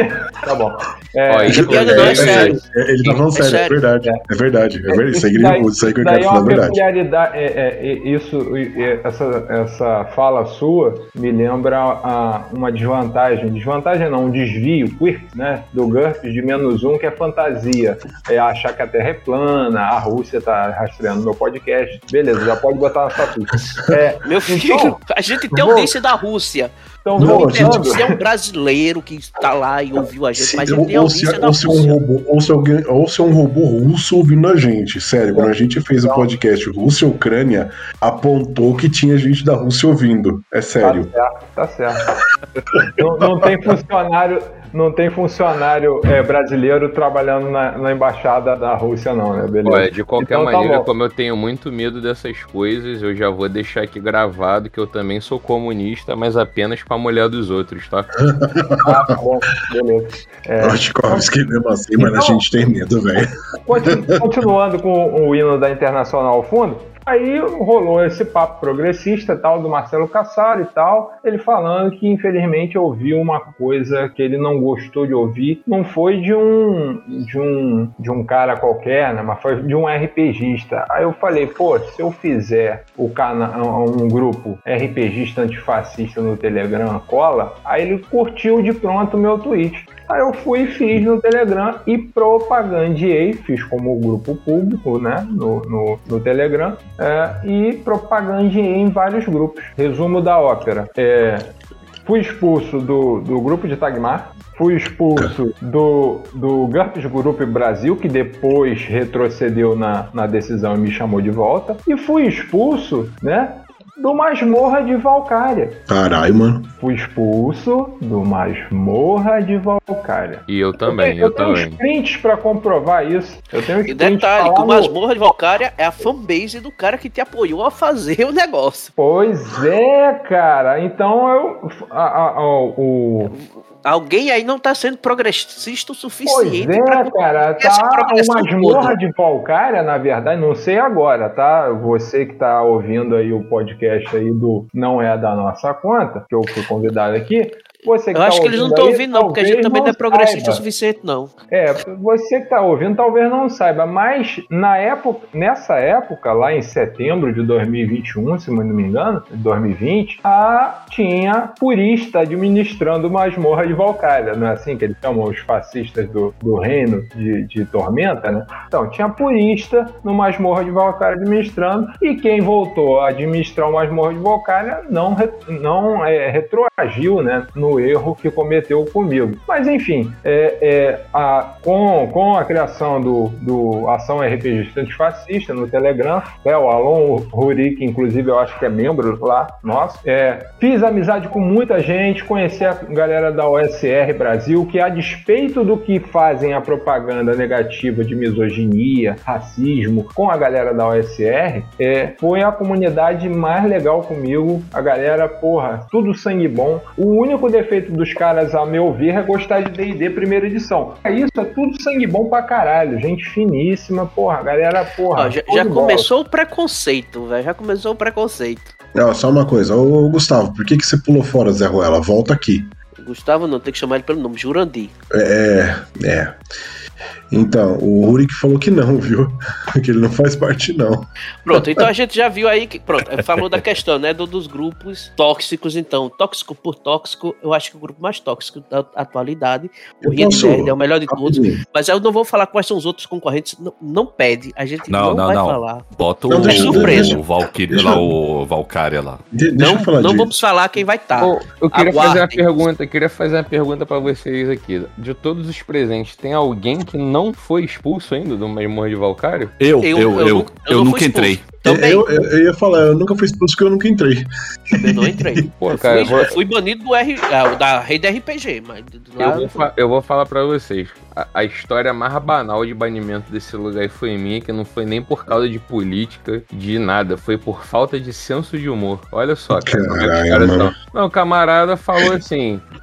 tá bom. É, Ó, isso piada não é sério. É, ele tá falando É sério, é sério. verdade. É verdade, é verdade. Isso aí, daí- isso aí que eu daí quero é falar, uma é verdade. peculiaridade, é, é, é, isso, é, essa, essa fala sua me lembra a, uma desvantagem, desvantagem não, um desvio, quirk, né, do GURPS de menos um, que é fantasia, é achar que a Terra é plana, a Rússia tá rastreando meu podcast, beleza, já pode botar na sua ficha. É, Meu filho, então, a gente tem vou- audiência da Rússia. então Não, vou a gente- Você é um brasileiro que está lá e ouviu a gente, Se- mas a ou, gente tem ou se, audiência da ou se é um Rússia. robô, ou se, alguém, ou se é um robô russo ouvindo a gente. Sério, quando a gente fez o Não. podcast Rússia e Ucrânia, apontou que tinha gente da Rússia ouvindo. É sério. Tá certo, tá certo. não, não tem funcionário, não tem funcionário é, brasileiro trabalhando na, na embaixada da Rússia, não, né? Beleza. Olha, de qualquer Então tá maneira, bom. como eu tenho muito medo dessas coisas, eu já vou deixar aqui gravado que eu também sou comunista, mas apenas com a mulher dos outros, tá? Ah, tá bom, beleza. É, Rostovski mesmo assim, mas a Então- gente tem medo, velho. Continu- Continuando com o hino da Internacional ao fundo, aí rolou esse papo progressista tal do Marcelo Cassaro e tal, ele falando que infelizmente ouviu uma coisa que ele não gostou de ouvir, não foi de um de um de um cara qualquer, né, mas foi de um RPGista. Aí eu falei, pô, se eu fizer o canal um grupo RPGista antifascista no Telegram, cola? Aí ele curtiu de pronto o meu tweet. Aí eu fui e fiz no Telegram e propagandeei, fiz como grupo público, né, no, no, no Telegram, é, e propagandeei em vários grupos. Resumo da ópera. É, fui expulso do, do grupo de Tagmar, fui expulso do, do GURPS Group Brasil, que depois retrocedeu na, na decisão e me chamou de volta, e fui expulso, né, do Masmorra de Valcária. Caralho, mano. Fui expulso do Masmorra de Valcária. E eu também, eu eu tenho, eu também. tenho prints pra comprovar isso. Eu tenho E prints detalhe, pra que lá o no- Masmorra de Valcária é a fanbase do cara que te apoiou a fazer o negócio. Pois é, cara. Então eu. a- a- a- o... Alguém aí não tá sendo progressista o Pois suficiente é, pra cara. essa Tá progressão uma Masmorra toda. de Valcária, na verdade, não sei agora, tá? Você que tá ouvindo aí o podcast aí do Não É Da Nossa Conta, que eu fui convidado aqui. Você que Eu tá acho que eles não estão aí, ouvindo, não, porque a gente talvez também não é progressista o saiba. suficiente, não. É, você que tá ouvindo talvez não saiba, mas na época, nessa época, lá em setembro de dois mil e vinte e um, se eu não me engano, dois mil e vinte, a, tinha purista administrando Masmorra de Valcária, não é assim que eles chamam os fascistas do, do reino de, de Tormenta, né? Então, tinha purista no Masmorra de Valcária administrando, e quem voltou a administrar o Masmorra de Valcária não, re- não é, retroagiu, né, no erro que cometeu comigo. Mas enfim, é, é, a, com, com a criação do, do Ação RPGista Antifascista no Telegram, né, o Alon Ruri, que inclusive eu acho que é membro lá, nosso, é, fiz amizade com muita gente, conheci a galera da O S R Brasil, que a despeito do que fazem a propaganda negativa de misoginia, racismo, com a galera da O S R, é, foi a comunidade mais legal comigo, a galera, porra, tudo sangue bom. O único defeito dos caras, a meu ver, é gostar de D e D primeira edição. É isso, é tudo sangue bom pra caralho. Gente finíssima, porra, galera, porra. Ó, já show já de bola. começou o preconceito, velho. Já começou o preconceito. Ó, só uma coisa, ô Gustavo, por que, que você pulou fora, Zé Ruela? Volta aqui. Gustavo não, tem que chamar ele pelo nome, Jurandir. É, é. Então, o Rurik falou que não, viu? Que ele não faz parte, não. Pronto, então a gente já viu aí que. Pronto, falou da questão, né? Do, dos grupos tóxicos, então. Tóxico por tóxico, eu acho que o grupo mais tóxico da atualidade. O Eu Rinha de posso- Nerd é o melhor de todos. Rapidinho. Mas eu não vou falar quais são os outros concorrentes. Não, não pede. A gente não, Não, não, vai não. falar. Bota Não, o, deixa- deixa- o, Valkyrie, deixa- lá, o Valkyria lá. De- deixa Não, eu falar não disso. vamos falar quem vai estar. Ô, eu queria Aguardem. fazer uma pergunta, eu queria fazer uma pergunta pra vocês aqui. De todos os presentes, tem alguém que não foi expulso ainda do Masmorra de Valcário? Eu, Eu- eu, eu, eu eu, nu- eu não nunca fui entrei. expulso. Também, Eu, eu, eu ia falar, eu nunca fui expulso porque eu nunca entrei. eu não entrei. Pô, Eu cara, fui, eu vou- eu fui banido do R, ah, da rede R P G, mas do- do Eu lado- vou, fa- eu vou falar pra vocês. A, a história mais banal de banimento desse lugar foi minha, que não foi nem por causa de política, de nada. Foi por falta de senso de humor. Olha só, cara. como é que os Caralho, caras mano. são. Não, o camarada falou assim: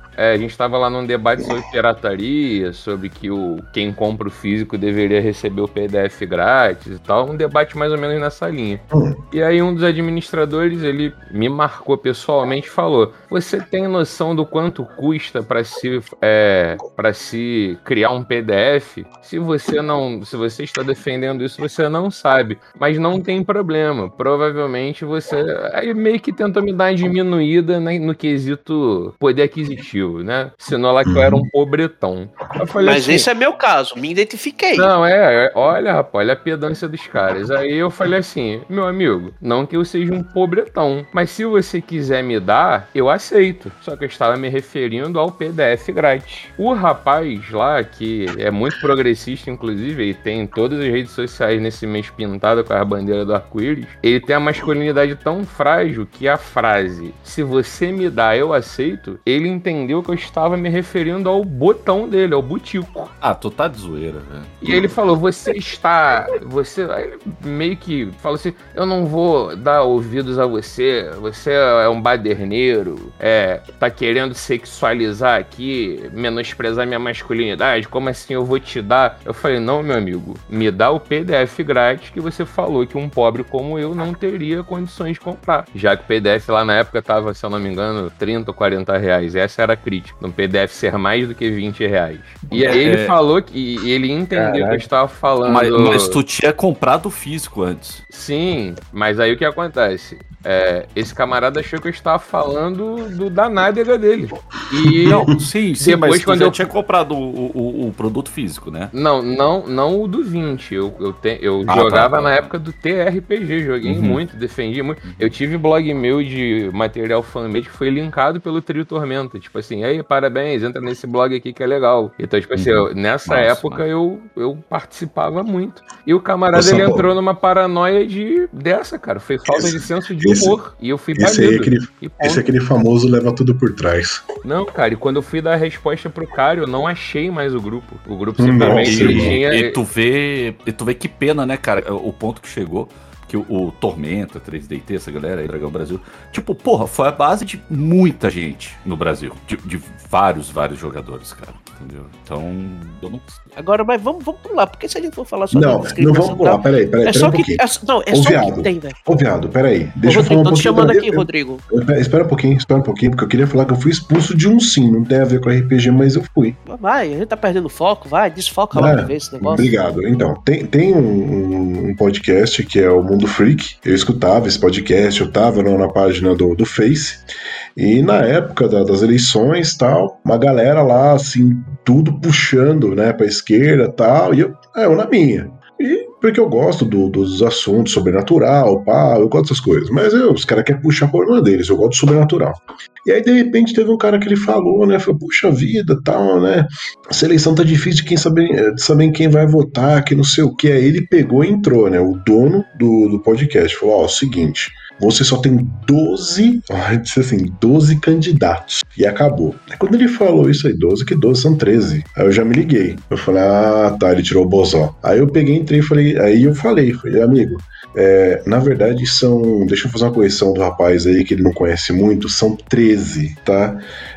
É, a gente tava lá num debate sobre pirataria, sobre que o, quem compra o físico deveria receber o P D F grátis e tal. Um debate mais ou menos nessa linha. Hum. E aí um dos administradores, ele me marcou pessoalmente e falou: você tem noção do quanto custa para se, é, para se criar um P D F? Se você não, se você está defendendo isso, você não sabe. Mas não tem problema. Provavelmente você... Aí meio que tentou me dar uma diminuída no quesito poder aquisitivo, né? Senão lá que eu era um pobretão. Eu falei Mas assim, esse é meu caso, me identifiquei. não, é, é, olha, rapaz, olha a pedância dos caras. Aí eu falei assim, meu amigo, não que eu seja um pobretão, mas se você quiser me dar, eu aceito. Só que eu estava me referindo ao P D F grátis. O rapaz lá, que é muito progressista, inclusive, e tem em todas as redes sociais nesse mês pintado com a bandeira do arco-íris, ele tem a masculinidade tão frágil que a frase, se você me dá, eu aceito, ele entendeu que eu estava me referindo ao botão dele, ao butico. Ah, tu tá de zoeira, velho. E ele falou, você está... Você... Aí ele meio que falou assim, eu não vou dar ouvidos a você, você é um baderneiro, é, tá querendo sexualizar aqui, menosprezar minha masculinidade, como assim eu vou te dar? Eu falei, não, meu amigo, me dá o P D F grátis que você falou que um pobre como eu não teria condições de comprar. Já que o P D F lá na época tava, se eu não me engano, trinta ou quarenta reais. Essa era a crítica, no P D F ser mais do que vinte reais. E aí ele É. falou que e ele entendeu que eu estava falando... Mas, mas tu tinha comprado o físico antes. Sim, mas aí o que acontece? É, esse camarada achou que eu estava falando do, da nádega dele. E Não, sim, sim, depois mas tu quando já eu tinha comprado o, o, o produto físico, né? Não, não, não o do vinte. Eu, eu, te, eu Ah, jogava tá, tá. na época do T R P G, joguei Uhum. muito, defendi muito. Eu tive blog meu de material fanmade que foi linkado pelo Trio Tormenta. Tipo assim, aí, parabéns, entra nesse blog aqui que é legal. Então, tipo assim, Uhum. eu- nessa Massa, época massa. eu, eu participava muito. E o camarada, Ô, ele Sapo, entrou numa paranoia de dessa, cara. Foi falta esse- de senso de esse- humor. E eu fui Esse aí é banido. aquele, E ponto. esse é aquele famoso leva tudo por trás. Não, cara, e quando eu fui dar a resposta pro cara, eu não achei mais o grupo. O grupo Nossa, simplesmente ele irmão. tinha... E tu vê, e tu vê que pena, né, cara? O ponto que chegou, que o, o Tormenta, três D T, essa galera aí, Dragão Brasil, tipo, porra, foi a base de muita gente no Brasil. De, de vários, vários jogadores, cara. Entendeu? Então, eu não. Agora, mas vamos, vamos pular, porque se a gente for falar só Não, de não discriminação vamos pular, tal, peraí, peraí, é peraí só um que, pouquinho. é, não, é Ô, só o que viado. tem, velho. Ô, viado, peraí, Ô, deixa eu Rodrigo, falar um tô te pouquinho. chamando peraí, aqui, eu- Rodrigo. eu- espera um pouquinho, espera um pouquinho, porque eu queria falar que eu fui expulso de um sim, não tem a ver com R P G, mas eu fui. Vai, a gente tá perdendo foco, vai, desfoca Ah, lá de vez esse negócio. Obrigado. Então, tem, tem um, um- um podcast que é o Mundo Freak. Eu escutava esse podcast, eu tava na, na página do, do Face. E na época da- das eleições tal, uma galera lá, assim, tudo puxando, né, pra esquerda e tal. E eu, é, eu na minha. E porque eu gosto do- dos assuntos sobrenatural, pá, eu gosto dessas coisas. Mas eu, os caras querem puxar a problema deles, eu gosto do sobrenatural. E aí, de repente, teve um cara que ele falou, né? Falou, puxa vida, tal, né? Essa eleição tá difícil de quem saber, de saber em quem vai votar, que não sei o que. Aí ele pegou e entrou, né? O dono do, do podcast falou: ó, o seguinte. Você só tem doze, ó, ele disse assim, doze candidatos. E acabou. Aí quando ele falou isso aí, doze, que doze são treze. Aí eu já me liguei. Eu falei, ah, tá, ele tirou o bozó. Aí eu peguei, entrei e falei, aí eu falei, falei, amigo, é, na verdade são, deixa eu fazer uma correção do rapaz aí que ele não conhece muito, são treze, tá?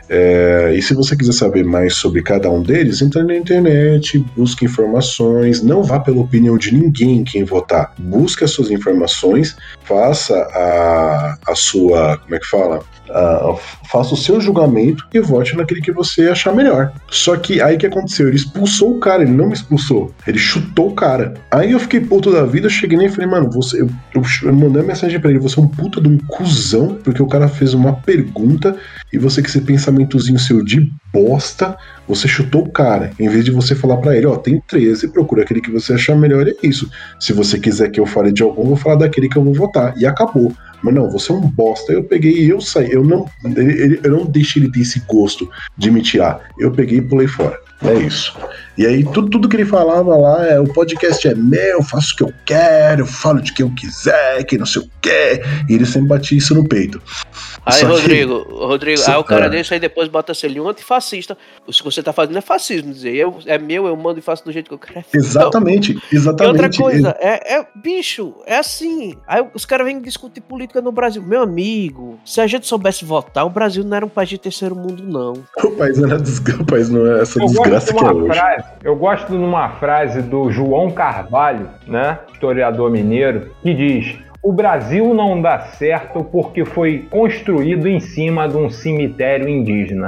É, e se você quiser saber mais sobre cada um deles, entra na internet, busque informações, não vá pela opinião de ninguém quem votar. Busque as suas informações, faça a, a sua, como é que fala? A, faça o seu julgamento e vote naquele que você achar melhor. Só que aí o que aconteceu? Ele expulsou o cara, ele não me expulsou, ele chutou o cara. Aí eu fiquei puto da vida, eu cheguei nele e falei, mano, você, eu, eu, eu mandei uma mensagem pra ele, você é um puta de um cuzão, porque o cara fez uma pergunta e você com esse pensamentozinho seu de bosta, você chutou o cara, em vez de você falar pra ele, ó, tem treze, procura aquele que você achar melhor, é isso. Se você quiser que eu fale de algum, eu vou falar daquele que eu vou votar, e acabou. Mas não, você é um bosta. Eu peguei e eu saí, eu não, ele, ele- eu não deixei ele ter esse gosto de me tirar. Eu peguei e pulei fora. É isso. E aí tudo, tudo que ele falava lá é: o podcast é meu, faço o que eu quero, eu falo de quem eu quiser, que não sei o quê. E ele sempre batia isso no peito. Aí, Só que- Rodrigo, Rodrigo, aí o cara É. desse aí depois bota selinho antifascista. O que você tá fazendo é fascismo, dizer, eu, é meu, eu mando e faço do jeito que eu quero. Exatamente, E exatamente. outra coisa, é, é, bicho, é assim. Aí os caras vêm discutir política no Brasil. Meu amigo, se a gente soubesse votar, o Brasil não era um país de terceiro mundo, não. O país não é, desgra... o país não é essa Eu gosto, desgraça de que é uma hoje. frase, eu gosto de uma frase do João Carvalho, né, historiador mineiro, que diz: o Brasil não dá certo porque foi construído em cima de um cemitério indígena.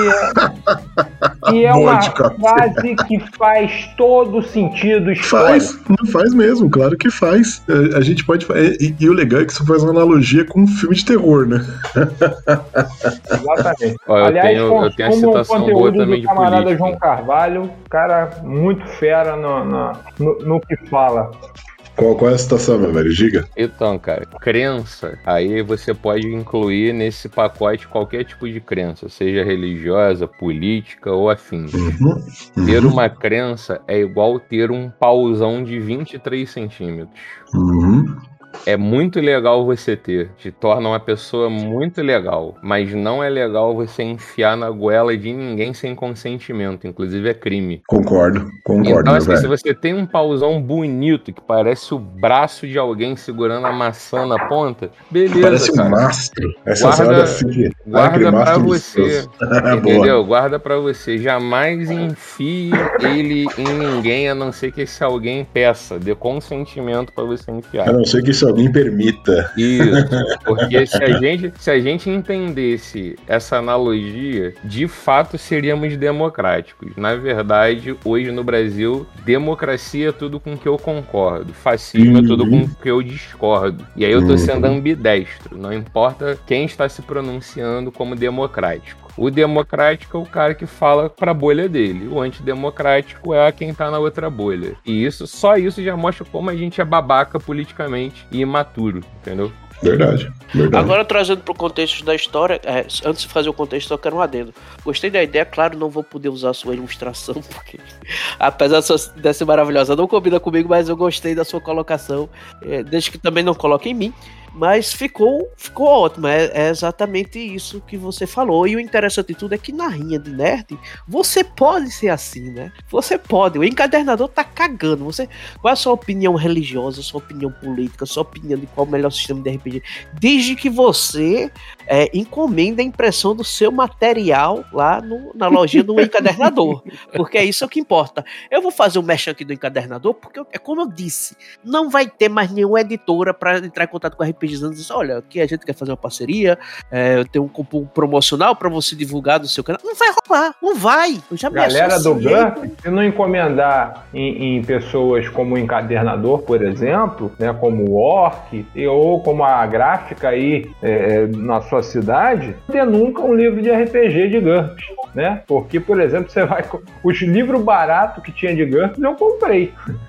E, e é Boa uma de café. frase que faz todo sentido histórico. Faz, não faz mesmo, claro que faz. A, a gente pode. E, e o legal é que isso faz uma analogia com um filme de terror, né? Exatamente. Ó, eu Aliás, tenho- eu tenho a consumam o citação conteúdo boa do também de camarada política. João Carvalho, cara muito fera no, no, no, no que fala. Qual, qual é a situação, meu velho? Diga. Então, cara, crença, aí você pode incluir nesse pacote qualquer tipo de crença, seja religiosa, política ou afim. Uhum, Ter uhum, uma crença é igual ter um pauzão de vinte e três centímetros. uhum. É muito legal você ter, te torna uma pessoa muito legal, mas não é legal você enfiar na goela de ninguém sem consentimento, inclusive é crime. Concordo, concordo, Então, meu assim, se velho. você tem um pauzão bonito que parece o braço de alguém segurando a maçã na ponta, beleza, Parece um cara. mastro. Essas Guarda- horas assim que. Ah, aquele Guarda pra mastro você, gostoso. Boa. entendeu? Guarda pra você. Jamais enfie ele em ninguém, a não ser que esse alguém peça, dê consentimento pra você enfiar. A não ser que isso alguém permita. Isso, porque se a gente, se a gente entendesse essa analogia, de fato seríamos democráticos. Na verdade, hoje no Brasil, democracia é tudo com que eu concordo, fascismo Uhum. é tudo com que eu discordo. E aí eu tô Uhum. sendo ambidestro, não importa quem está se pronunciando como democrático. O democrático é o cara que fala pra bolha dele. O antidemocrático é quem tá na outra bolha. E isso, só isso já mostra como a gente é babaca politicamente e imaturo, entendeu? Verdade, verdade. Agora, trazendo pro contexto da história, é, antes de fazer o contexto, eu quero um adendo. Gostei da ideia, claro, não vou poder usar a sua ilustração, porque apesar de sua- de ser maravilhosa, não combina comigo, mas eu gostei da sua colocação, é, desde que também não coloque em mim. Mas ficou, ficou ótimo, é, é exatamente isso que você falou. E o interessante de tudo é que na rinha de nerd, você pode ser assim, né? Você pode, o encadernador tá cagando. Você, qual é a sua opinião religiosa, sua opinião política, sua opinião de qual é o melhor sistema de R P G? Desde que você é, encomenda a impressão do seu material lá no, na lojinha do encadernador. Porque é isso que importa. Eu vou fazer o mesh aqui do encadernador, porque eu- é como eu disse, não vai ter mais nenhuma editora para entrar em contato com a R P G dizendo assim, olha, aqui a gente quer fazer uma parceria, é, eu tenho um cupom promocional para você divulgar no seu canal. Não vai rolar, não vai. Eu já me Galera do associei. GURP, se não encomendar em, em pessoas como o encadernador, por exemplo, né, como o Orc, e- ou como a gráfica aí é, na sua cidade, não ter nunca um livro de R P G de GURPS, né? Porque, por exemplo, você vai... co- Os livros baratos que tinha de GURPS, eu comprei.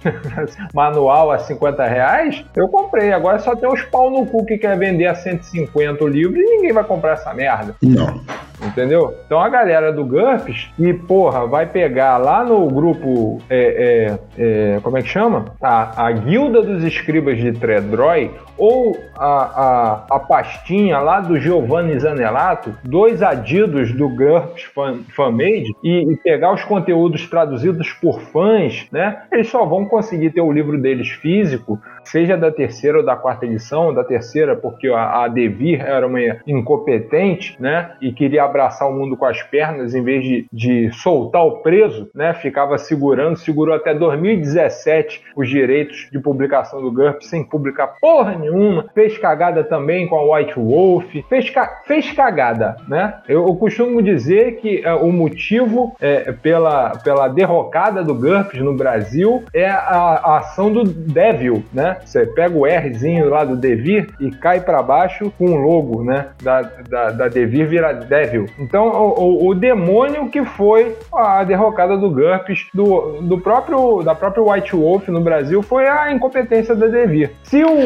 Manual a cinquenta reais, eu comprei. Agora só tem uns pau no cu que quer vender a cento e cinquenta o livro e ninguém vai comprar essa merda. Não. Entendeu? Então a galera do GURPS, e porra, vai pegar lá no grupo, é, é, é, como é que chama? A, a Guilda dos Escribas de Tredrói, ou a, a, a pastinha lá do Giovanni Zanelato, dois adidos do GURPS fan, Fanmade, e, e pegar os conteúdos traduzidos por fãs, né? Eles só vão conseguir ter o livro deles físico, seja da terceira ou da quarta edição, da terceira porque a, a Devir era uma incompetente, né, e queria abraçar o mundo com as pernas em vez de, de soltar o preso, né, ficava segurando, segurou até dois mil e dezessete os direitos de publicação do GURPS sem publicar porra nenhuma, fez cagada também com a White Wolf, fez, ca fez cagada, né, eu, eu costumo dizer que é, o motivo é, pela, pela derrocada do GURPS no Brasil é a, a ação do Devil, né? Você pega o Rzinho lá do Devir e cai pra baixo com o logo, né? Da, da, da Devir vira Devil. Então, o, o, o demônio que foi a derrocada do GURPS, do, do próprio, da própria White Wolf no Brasil, foi a incompetência da Devir. Se o,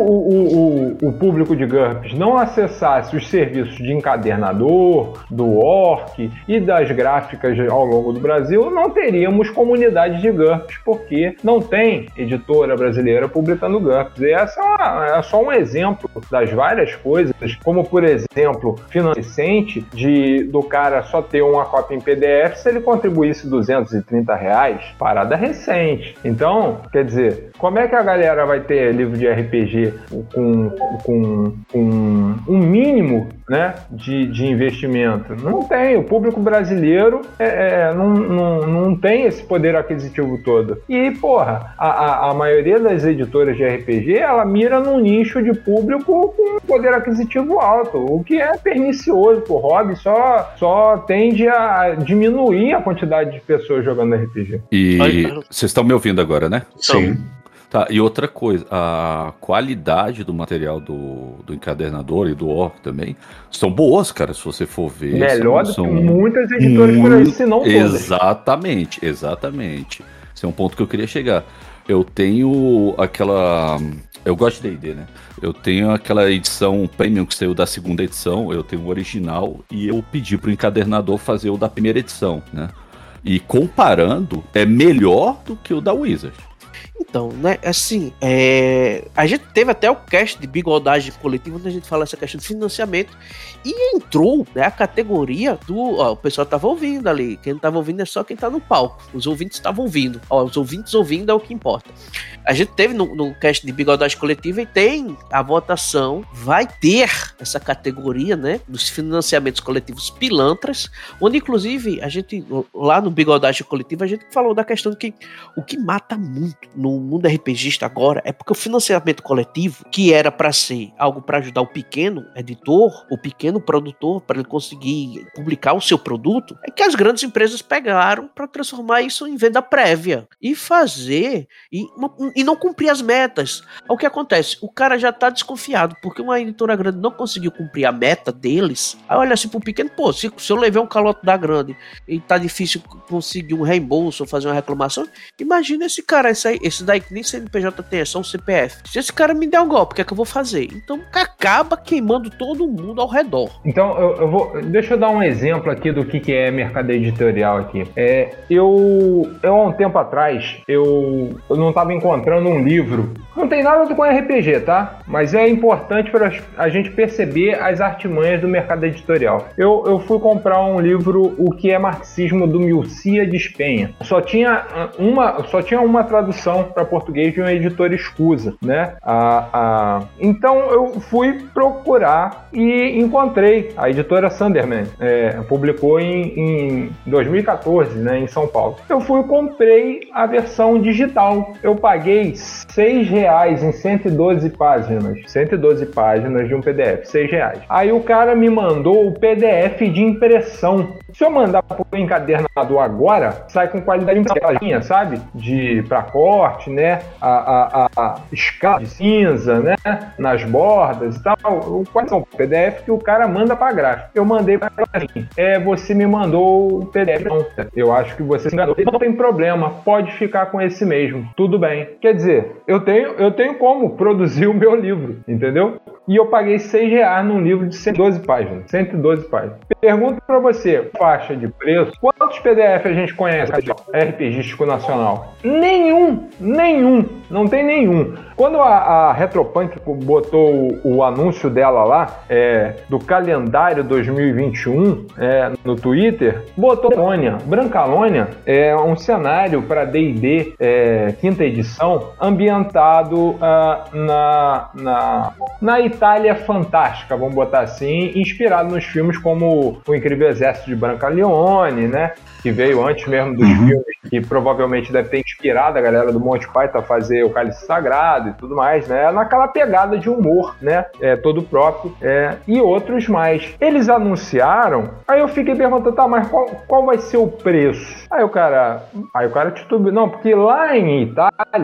o, o, o público de GURPS não acessasse os serviços de encadernador, do Orc e das gráficas ao longo do Brasil, não teríamos comunidade de GURPS, porque não tem editora brasileira publicando GURPS. E essa é, uma, é só um exemplo das várias coisas, como, por exemplo, financiante de, do cara só ter uma cópia em P D F se ele contribuísse duzentos e trinta reais, parada recente. Então, quer dizer, como é que a galera vai ter livro de R P G com, com, com um mínimo, né, de, de investimento? Não tem. O público brasileiro é, é, não, não, não tem esse poder aquisitivo todo. E, porra, a, a, a maioria das editoras de R P G, ela mira num nicho de público com poder aquisitivo alto, o que é pernicioso pro hobby, só, só tende a diminuir a quantidade de pessoas jogando R P G. E vocês estão me ouvindo agora, né? Sim. Tá, e outra coisa, a qualidade do material do, do encadernador e do Orc também são boas, cara, se você for ver. Melhor são, do que são muitas editoras por aí, se não todas. Exatamente, exatamente. Esse é um ponto que eu queria chegar. Eu tenho aquela... Eu gosto de D e D, né? Eu tenho aquela edição premium que saiu da segunda edição, eu tenho o original, e eu pedi pro encadernador fazer o da primeira edição, né? E comparando, é melhor do que o da Wizard. Então, né, assim, é... a gente teve até o cast de bigodagem coletiva, onde a gente fala essa questão de financiamento, e entrou, né, a categoria do... Ó, o pessoal tava ouvindo ali, quem não tava ouvindo é só quem tá no palco, os ouvintes estavam ouvindo, ó, os ouvintes ouvindo é o que importa. A gente teve no, no cast de bigodagem coletiva e tem a votação, vai ter essa categoria, né, dos financiamentos coletivos pilantras, onde inclusive a gente, lá no bigodagem coletiva, a gente falou da questão de que o que mata muito no mundo RPGista agora é porque o financiamento coletivo, que era para ser algo para ajudar o pequeno editor, o pequeno produtor, para ele conseguir publicar o seu produto, é que as grandes empresas pegaram para transformar isso em venda prévia e fazer e, e não cumprir as metas. O que acontece? O cara já tá desconfiado porque uma editora grande não conseguiu cumprir a meta deles. Aí olha assim pro pequeno, pô, se, se eu levei um calote da grande e tá difícil conseguir um reembolso ou fazer uma reclamação, imagina esse cara, esse, aí, esse daí que nem C N P J tem, é só um C P F. Se esse cara me der um golpe, o que é que eu vou fazer? Então acaba queimando todo mundo ao redor. Então eu, eu vou, deixa eu dar um exemplo aqui do que, que é mercado editorial aqui. É, eu, eu há um tempo atrás, eu, eu não estava encontrando um livro, não tem nada com R P G, tá? Mas é importante para a gente perceber as artimanhas do mercado editorial. Eu, eu fui comprar um livro, O que é Marxismo, do Milcíades Penha. Só tinha uma, só tinha uma tradução para português de uma editora escusa, né? A, a... Então eu fui procurar e encontrei a editora Sanderman, é, publicou em, em dois mil e quatorze, né, em São Paulo. Eu fui e comprei a versão digital. Eu paguei seis reais em cento e doze páginas, cento e doze páginas de um P D F, seis reais. Aí o cara me mandou o P D F de impressão. Se eu mandar pro encadernador agora, sai com qualidade de, sabe? De pra corte, né? A, a, a, a escala de cinza, né? Nas bordas e tal. Quais são o P D F que o cara manda pra gráfica? Eu mandei pra assim, é, você me mandou o P D F. Não, eu acho que você se enganou. Não tem problema, pode ficar com esse mesmo. Tudo bem. Quer dizer, eu tenho, eu tenho como produzir o meu livro, entendeu? E eu paguei seis reais num livro de cento e doze páginas. cento e doze páginas. Pergunto pra você, faixa de preço, quantos P D F a gente conhece RPGístico nacional? Nenhum, nenhum, não tem nenhum. Quando a, a Retropunk botou o, o anúncio dela lá, é, do calendário dois mil e vinte e um, é, no Twitter, botou Brancalônia. Brancalônia é um cenário para D e D é, quinta edição, ambientado uh, na, na, na Itália fantástica, vamos botar assim, inspirado nos filmes como O Incrível Exército de Brancaleone, né? Que veio antes mesmo dos uhum. filmes, que provavelmente deve ter inspirado a galera do Monty Python a fazer o Cálice Sagrado e tudo mais, né? Naquela pegada de humor, né? É, todo próprio, é, e outros mais. Eles anunciaram, aí eu fiquei perguntando, tá, mas qual, qual vai ser o preço? Aí o cara, aí o cara titubeou, não, porque lá em Itália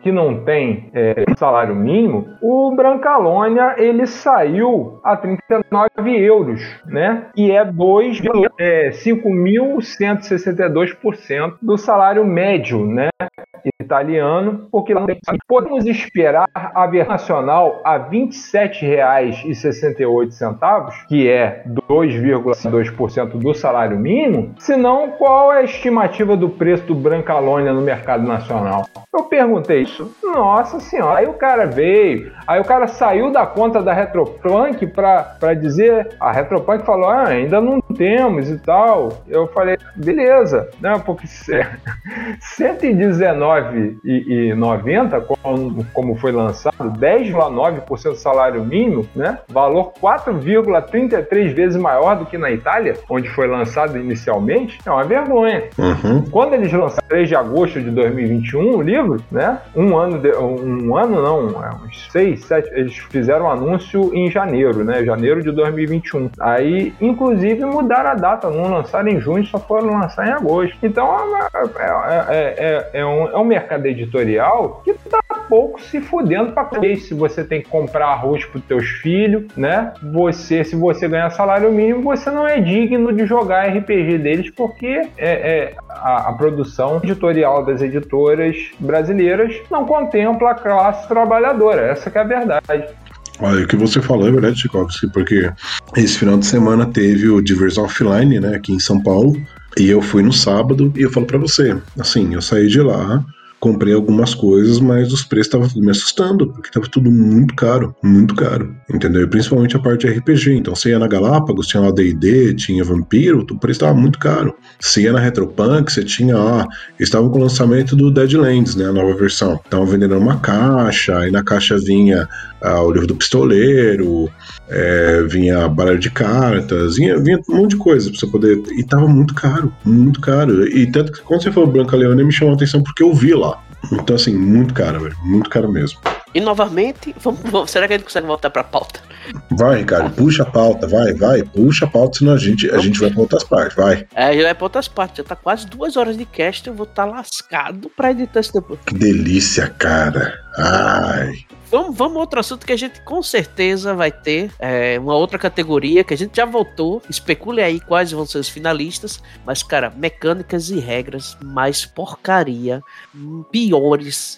que não tem é, salário mínimo, o Brancalônia ele saiu a trinta e nove euros, né? E é dois vírgula cinco mil cento e sessenta e dois por cento do salário médio, né? Italiano, porque não tem... podemos esperar a versão nacional a vinte e sete reais e sessenta e oito centavos, que é dois vírgula dois por cento do salário mínimo, senão qual é a estimativa do preço do Brancalônia no mercado nacional? Eu perguntei isso, nossa senhora, aí o cara veio, aí o cara saiu da conta da Retropunk para dizer, a Retropunk falou, ah, ainda não temos e tal. Eu falei, beleza, né? Porque cento e dezenove reais e noventa centavos, como, como foi lançado, dez vírgula nove por cento do salário mínimo, né? Valor quatro vírgula trinta e três vezes maior do que na Itália, onde foi lançado inicialmente, é uma vergonha. Uhum. Quando eles lançaram três de agosto de dois mil e vinte e um o livro, né? Um ano, de, um ano não, uns seis, sete, eles fizeram o um anúncio em janeiro, né? Janeiro de dois mil e vinte e um. Aí, inclusive, mudaram a data, não lançaram em junho, só foram lançar em agosto. Então, é, é, é, é, um, é um mercado editorial que tá pouco se fudendo para comer. Se você tem que comprar arroz para os teus filhos, né? Você, se você ganhar salário mínimo, você não é digno de jogar R P G deles, porque é, é, a, a produção editorial das editoras brasileiras não contempla a classe trabalhadora. Essa que é a verdade. Olha, o que você falou é verdade, Tchaikovsky, porque esse final de semana teve o Diversão Offline, né, aqui em São Paulo, e eu fui no sábado, e eu falo pra você, assim, eu saí de lá, comprei algumas coisas, mas os preços estavam me assustando, porque estava tudo muito caro, muito caro, entendeu? E principalmente a parte de R P G. Então, você ia na Galápagos, tinha lá D e D, tinha Vampiro, o preço estava muito caro. Você ia na Retropunk, você tinha lá, eles estavam com o lançamento do Deadlands, né, a nova versão. Estavam vendendo uma caixa, aí na caixa vinha ah, o livro do pistoleiro, é, vinha baralho de cartas, vinha, vinha um monte de coisa pra você poder... E tava muito caro, muito caro. E tanto que quando você falou Brancalônia, me chamou a atenção porque eu vi lá. Então, assim, muito caro, velho. Muito caro mesmo. E novamente, vamos, vamos, será que a gente consegue voltar pra pauta? Vai, Ricardo, puxa a pauta, vai, vai, puxa a pauta, senão a gente, a gente vai pra outras partes, vai. É, já vai pra outras partes, já tá quase duas horas de cast, eu vou estar tá lascado pra editar isso depois. Que delícia, cara. Ai. Vamos, vamos a outro assunto que a gente com certeza vai ter, é, uma outra categoria que a gente já voltou, especule aí quais vão ser os finalistas, mas cara, mecânicas e regras mais porcaria, piores,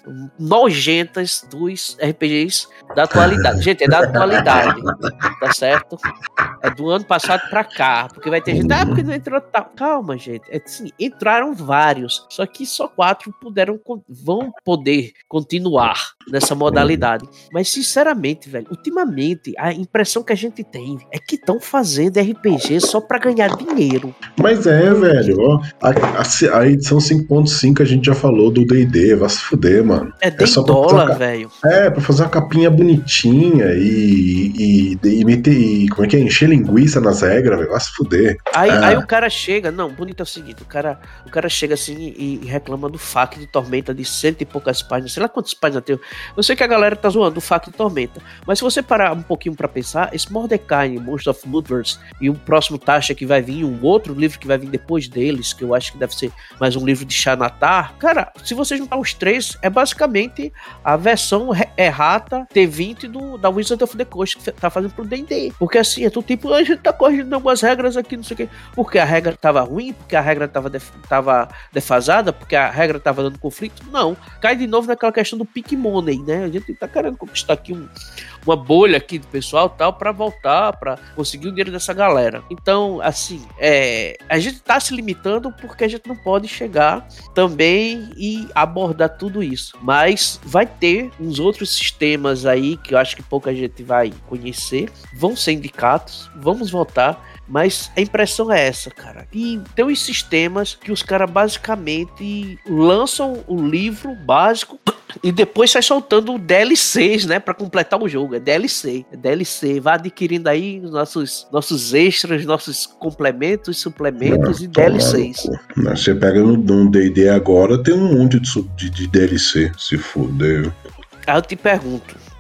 nojentas dos R P Gs da atualidade. Gente, é da atualidade, tá certo? É do ano passado pra cá, porque vai ter gente, ah, porque não entrou tal. Calma, gente, é assim, entraram vários, só que só quatro puderam, vão poder continuar nessa modalidade. Mas, sinceramente, velho, ultimamente, a impressão que a gente tem é que estão fazendo R P G só pra ganhar dinheiro. Mas é, velho, ó, a, a, a edição cinco ponto cinco a gente já falou do D e D, vai se fuder, mano. É dez dólares, velho. É, pra fazer uma capinha bonitinha e, e, e meter, e, como é que é, encher linguiça nas regras, velho, vai se fuder. Aí, é. aí o cara chega, não, bonito é o seguinte, o cara, o cara chega assim e, e reclama do F A Q de Tormenta de cento e poucas páginas, sei lá quantas páginas tem. Eu sei que a galera tá zoando do F A Q de Tormenta, mas se você parar um pouquinho pra pensar, esse Mordecai, Monster of Multiverse e o próximo Tasha que vai vir, um outro livro que vai vir depois deles, que eu acho que deve ser mais um livro de Xanatar, cara, se você juntar os três, é basicamente a versão errata T vinte do, da Wizard of the Coast que tá fazendo pro D e D, porque assim, é tudo tipo, a gente tá corrigindo algumas regras aqui, não sei o que, porque a regra tava ruim, porque a regra tava, def, tava defasada, porque a regra tava dando conflito, não, cai de novo naquela questão do pick money, né, a gente tá querendo conquistar aqui um, uma bolha aqui do pessoal tal, pra voltar, pra conseguir o dinheiro dessa galera. Então, assim, é, a gente tá se limitando porque a gente não pode chegar também e abordar tudo isso, mas vai ter uns outros sistemas aí que eu acho que pouca gente vai conhecer, vão ser indicados, vamos voltar. Mas a impressão é essa, cara. E tem uns sistemas que os caras basicamente lançam o livro básico e depois sai soltando D L Cs, né? Pra completar o jogo. É D L C. É D L C. Vai adquirindo aí nossos, nossos extras, nossos complementos, suplementos não, e D L Cs. Você pega no, no D e D agora, tem um monte de, de, de D L C. Se fodeu. Aí eu te pergunto.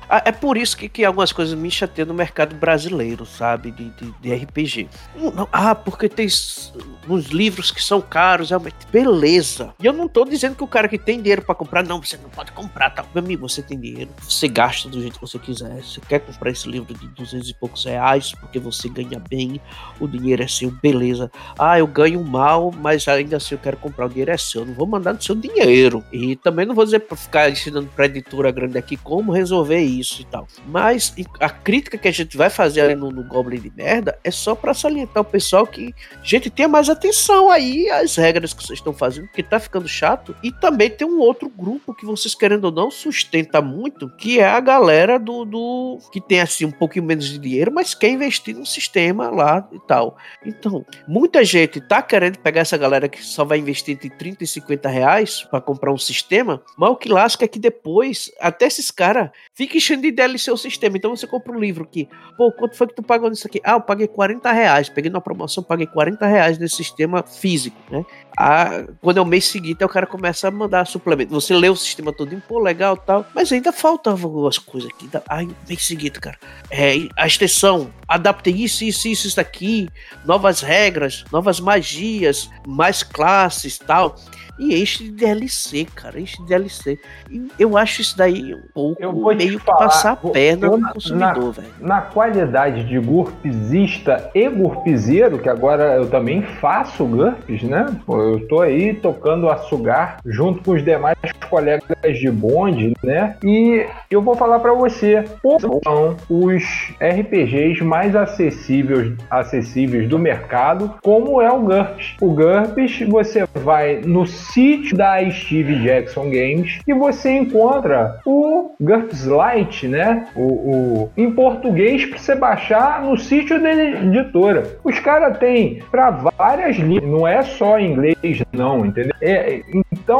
É por isso que, que algumas coisas me chateiam no mercado brasileiro, sabe? De, de, de R P G. Não, ah, porque tem uns livros que são caros, realmente. Beleza. E eu não tô dizendo que o cara que tem dinheiro pra comprar, não, você não pode comprar, tá? Meu amigo, você tem dinheiro, você gasta do jeito que você quiser. Você quer comprar esse livro de duzentos e poucos reais porque você ganha bem, o dinheiro é seu, beleza. Ah, eu ganho mal, mas ainda assim eu quero comprar, o dinheiro é seu. Eu não vou mandar no seu dinheiro. E também não vou dizer pra ficar ensinando pra editora grande aqui como resolver isso e tal. Mas a crítica que a gente vai fazer ali no, no Goblin de Merda é só pra salientar o pessoal que, gente, tenha mais atenção aí às regras que vocês estão fazendo, porque tá ficando chato. E também tem um outro grupo que vocês, querendo ou não, sustenta muito, que é a galera do, do que tem assim um pouquinho menos de dinheiro, mas quer investir no sistema lá e tal. Então, muita gente tá querendo pegar essa galera que só vai investir entre trinta e cinquenta reais pra comprar um sistema, mas o que lasca é que depois, até esses caras ficam enchendo de D L C o sistema. Então você compra um livro que, pô, quanto foi que tu pagou nisso aqui? Ah, eu paguei quarenta reais, peguei na promoção, paguei quarenta reais nesse sistema físico, né? Ah, quando é o mês seguinte, o cara começa a mandar suplemento. Você lê o sistema todo, pô, legal e tal, mas ainda faltavam algumas coisas aqui. Ai, mês seguinte, cara, é, a extensão, adaptei isso, isso, isso, isso daqui, novas regras, novas magias, mais classes e tal. E enche de D L C, cara, enche de D L C. E eu acho isso daí um pouco meio que passar a perna no consumidor, velho. Na qualidade de GURPSista e GURPSeiro, que agora eu também faço GURPS, né? Eu tô aí tocando a sugar junto com os demais colegas de bonde, né? E eu vou falar pra você, são os R P Gs mais acessíveis, acessíveis do mercado, como é o GURPS. O GURPS, você vai no sítio da Steve Jackson Games e você encontra o GURPS Lite, né? O, o, em português para você baixar no sítio da editora. Os caras têm para várias línguas, não é só em inglês, não, entendeu? É, então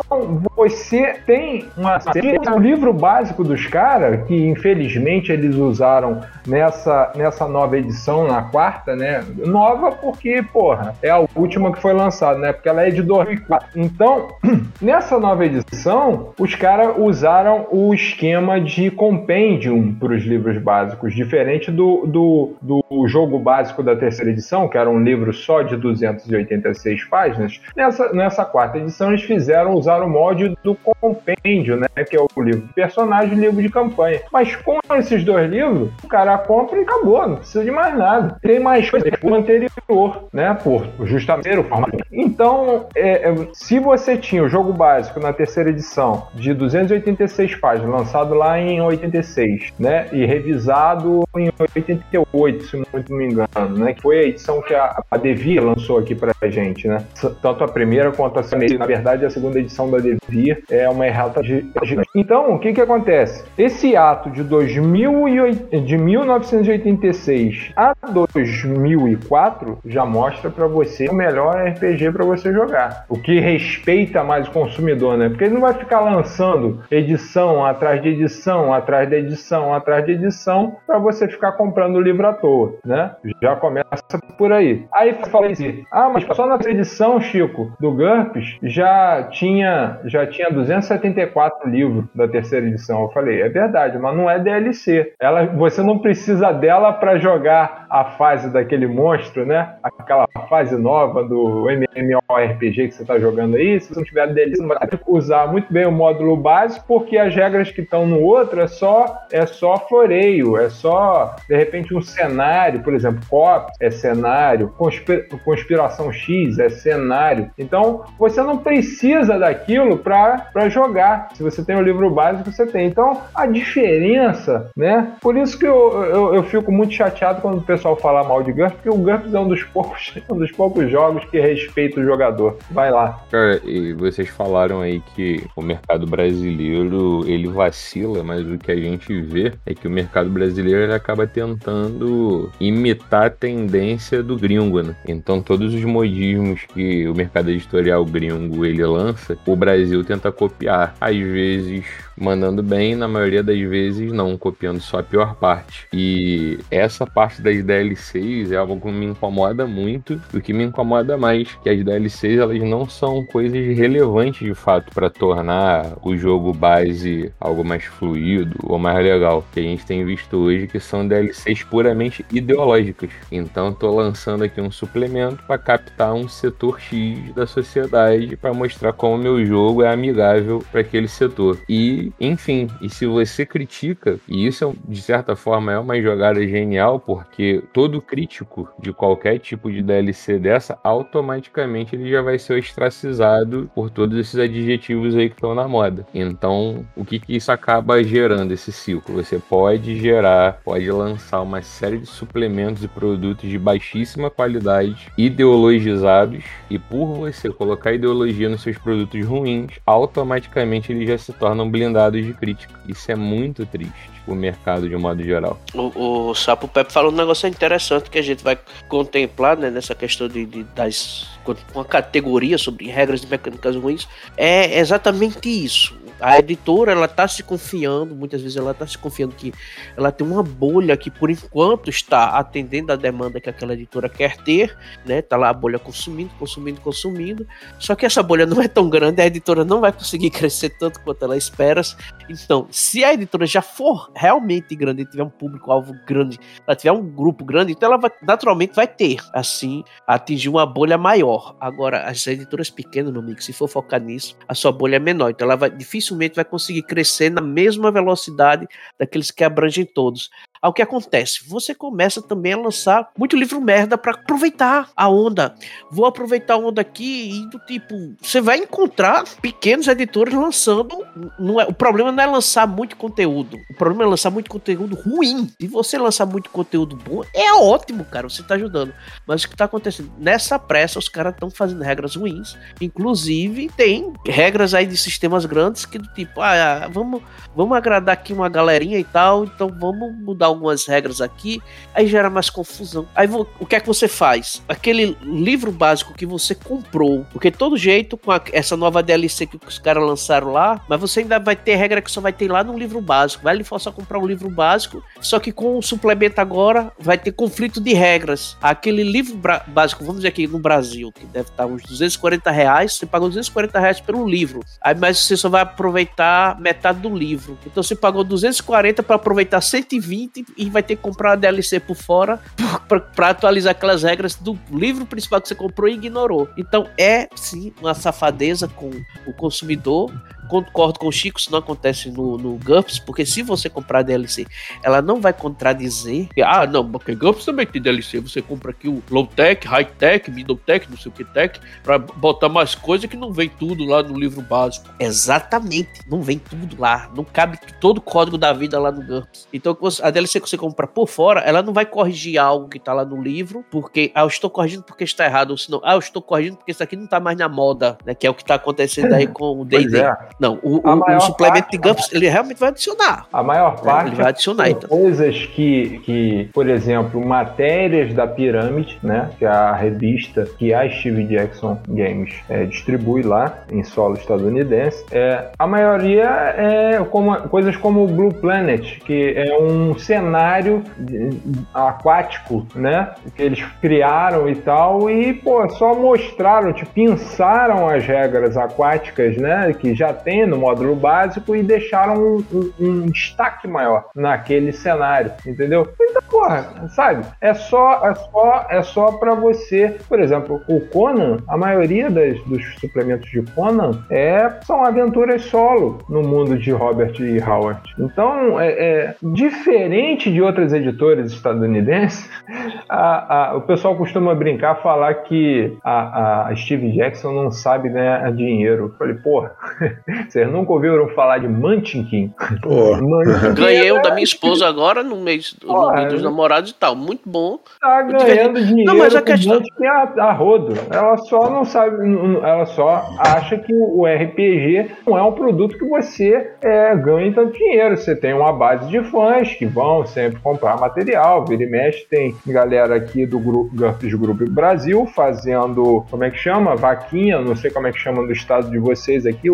você tem uma, um livro básico dos caras que infelizmente eles usaram nessa, nessa nova edição, na quarta, né? Nova porque, porra, é a última que foi lançada, né? Porque ela é de dois mil e quatro. Então, nessa nova edição, os caras usaram o esquema de compendium para os livros básicos, diferente do, do, do jogo básico da terceira edição, que era um livro só de duzentas e oitenta e seis páginas. Nessa, nessa quarta edição, eles fizeram usar o molde do compêndio, né, que é o livro de personagem e o livro de campanha. Mas com esses dois livros, o cara compra e acabou, não precisa de mais nada. Tem mais coisa que o anterior, né, por justamente o formato. Então, é, é, se você Você tinha o jogo básico na terceira edição de duzentas e oitenta e seis páginas, lançado lá em oitenta e seis, né? E revisado em oitenta e oito, se não me engano, né? Que foi a edição que a, a Devir lançou aqui pra gente, né? Tanto a primeira quanto a segunda. Na verdade, a segunda edição da Devir é uma errata gigante. Então, o que que acontece? Esse ato de, dois mil e oito, de mil novecentos e oitenta e seis a dois mil e quatro já mostra pra você o melhor R P G pra você jogar. O que respeita mais o consumidor, né? Porque ele não vai ficar lançando edição atrás de edição, atrás de edição, atrás de edição, para você ficar comprando o livro à toa, né? Já começa por aí. Aí fala assim, ah, mas só na edição, Chico, do GURPS, já tinha, já tinha duzentos e setenta e quatro livros da terceira edição. Eu falei, é verdade, mas não é D L C. Ela, você não precisa dela para jogar a fase daquele monstro, né? Aquela fase nova do MMORPG que você tá jogando aí. Se você não tiver D L C, você vai usar muito bem o módulo básico, porque as regras que estão no outro é só, é só floreio, é só, de repente, um cenário, por exemplo, C O P é cenário, conspira, Conspiração X é cenário. Então, você não precisa daquilo para jogar. Se você tem o livro básico, você tem. Então, a diferença, né? Por isso que eu, eu, eu fico muito chateado quando o pessoal fala mal de GURPS, porque o GURPS é um dos poucos, um dos poucos jogos que respeita o jogador. Vai lá. Cara, e vocês falaram aí que o mercado brasileiro, ele vacila, mas o que a gente vê é que o mercado brasileiro ele acaba tentando imitar a tendência do gringo, né? Então todos os modismos que o mercado editorial gringo ele lança, o Brasil tenta copiar. Às vezes mandando bem, na maioria das vezes não, copiando só a pior parte. E essa parte das D L Cs é algo que me incomoda muito. O que me incomoda mais é que as D L Cs elas não são coisas estratégias relevantes de fato para tornar o jogo base algo mais fluido ou mais legal. Que a gente tem visto hoje que são D L Cs puramente ideológicas. Então tô lançando aqui um suplemento para captar um setor X da sociedade para mostrar como meu jogo é amigável para aquele setor. E, enfim, e se você critica, e isso de certa forma é uma jogada genial, porque todo crítico de qualquer tipo de D L C dessa, automaticamente ele já vai ser ostracizado por todos esses adjetivos aí que estão na moda. Então, o que que isso acaba gerando, esse ciclo? Você pode gerar, pode lançar uma série de suplementos e produtos de baixíssima qualidade, ideologizados, e por você colocar ideologia nos seus produtos ruins, automaticamente eles já se tornam blindados de crítica. Isso é muito triste. O mercado de um modo geral. O, o Sapo Pepe falou um negócio interessante que a gente vai contemplar, né, nessa questão de, de das com a categoria sobre regras de mecânicas ruins. É exatamente isso. A editora, ela tá se confiando, muitas vezes ela tá se confiando que ela tem uma bolha que por enquanto está atendendo a demanda que aquela editora quer ter, né? Tá lá a bolha consumindo, consumindo, consumindo. Só que essa bolha não é tão grande, a editora não vai conseguir crescer tanto quanto ela espera. Então, se a editora já for realmente grande e tiver um público-alvo grande, ela tiver um grupo grande, então ela vai, naturalmente vai ter, assim, atingir uma bolha maior. Agora, as editoras pequenas, meu amigo, se for focar nisso, a sua bolha é menor, então ela vai, dificilmente vai conseguir crescer na mesma velocidade daqueles que abrangem todos. Aí o que acontece? Você começa também a lançar muito livro merda para aproveitar a onda. Vou aproveitar a onda aqui e do tipo, você vai encontrar pequenos editores lançando. Não é, o problema não é lançar muito conteúdo. O problema é lançar muito conteúdo ruim. Se você lançar muito conteúdo bom, é ótimo, cara. Você tá ajudando. Mas o que tá acontecendo? Nessa pressa, os caras estão fazendo regras ruins. Inclusive, tem regras aí de sistemas grandes que do tipo, ah, vamos, vamos agradar aqui uma galerinha e tal, então vamos mudar algumas regras aqui, aí gera mais confusão. Aí o que é que você faz? Aquele livro básico que você comprou, porque todo jeito com a, essa nova D L C que os caras lançaram lá, mas você ainda vai ter regra que só vai ter lá no livro básico, vai lhe forçar a comprar um livro básico, só que com o suplemento agora vai ter conflito de regras. Aquele livro básico, vamos dizer aqui no Brasil, que deve estar uns duzentos e quarenta reais, você pagou duzentos e quarenta reais pelo livro, aí mas você só vai aproveitar metade do livro, então você pagou duzentos e quarenta para aproveitar cento e vinte e vai ter que comprar uma D L C por fora para atualizar aquelas regras do livro principal que você comprou e ignorou. Então é sim uma safadeza com o consumidor. Concordo com o Chico, isso não acontece no, no GURPS, porque se você comprar a D L C, ela não vai contradizer. Ah, não, porque GURPS também tem D L C. Você compra aqui o low tech, high tech, middle tech, não sei o que tech, para botar mais coisa que não vem tudo lá no livro básico. Exatamente, não vem tudo lá. Não cabe todo o código da vida lá no GURPS. Então a D L C que você compra por fora, ela não vai corrigir algo que tá lá no livro, porque, ah, eu estou corrigindo porque está errado, ou senão, ah, eu estou corrigindo porque isso aqui não tá mais na moda, né? Que é o que tá acontecendo aí com o D e D. É. Não, o, o, o suplemento de GURPS, ele realmente vai adicionar. A maior parte ele vai adicionar, então. Coisas que, que, por exemplo, matérias da Pirâmide, né? Que é a revista que a Steve Jackson Games é, distribui lá em solo estadunidense. É, a maioria é como, coisas como o Blue Planet, que é um cenário aquático, né? Que eles criaram e tal, e, pô, só mostraram, tipo, pensaram as regras aquáticas, né? Que já tem no módulo básico e deixaram um, um, um destaque maior naquele cenário, entendeu? Então, porra, sabe? É só, é só, é só pra você, por exemplo, o Conan, a maioria das, dos suplementos de Conan é, são aventuras solo no mundo de Robert E. Howard. Então, é, é diferente de outras editoras estadunidenses, a, a, o pessoal costuma brincar, falar que a, a Steve Jackson não sabe ganhar dinheiro. Eu falei, porra, vocês nunca ouviram falar de Munchkin? Ganhei um da minha esposa agora no mês, no mês dos namorados e tal. Muito bom. Tá ganhando dinheiro não, mas a questão... Munchkin a, a rodo. Ela só não sabe, ela só acha que o R P G não é um produto que você é, ganha tanto dinheiro. Você tem uma base de fãs que vão sempre comprar material, vira e mexe. Tem galera aqui do grupo GURPS Group Brasil fazendo, como é que chama? Vaquinha, não sei como é que chama no estado de vocês aqui, o Sapo deve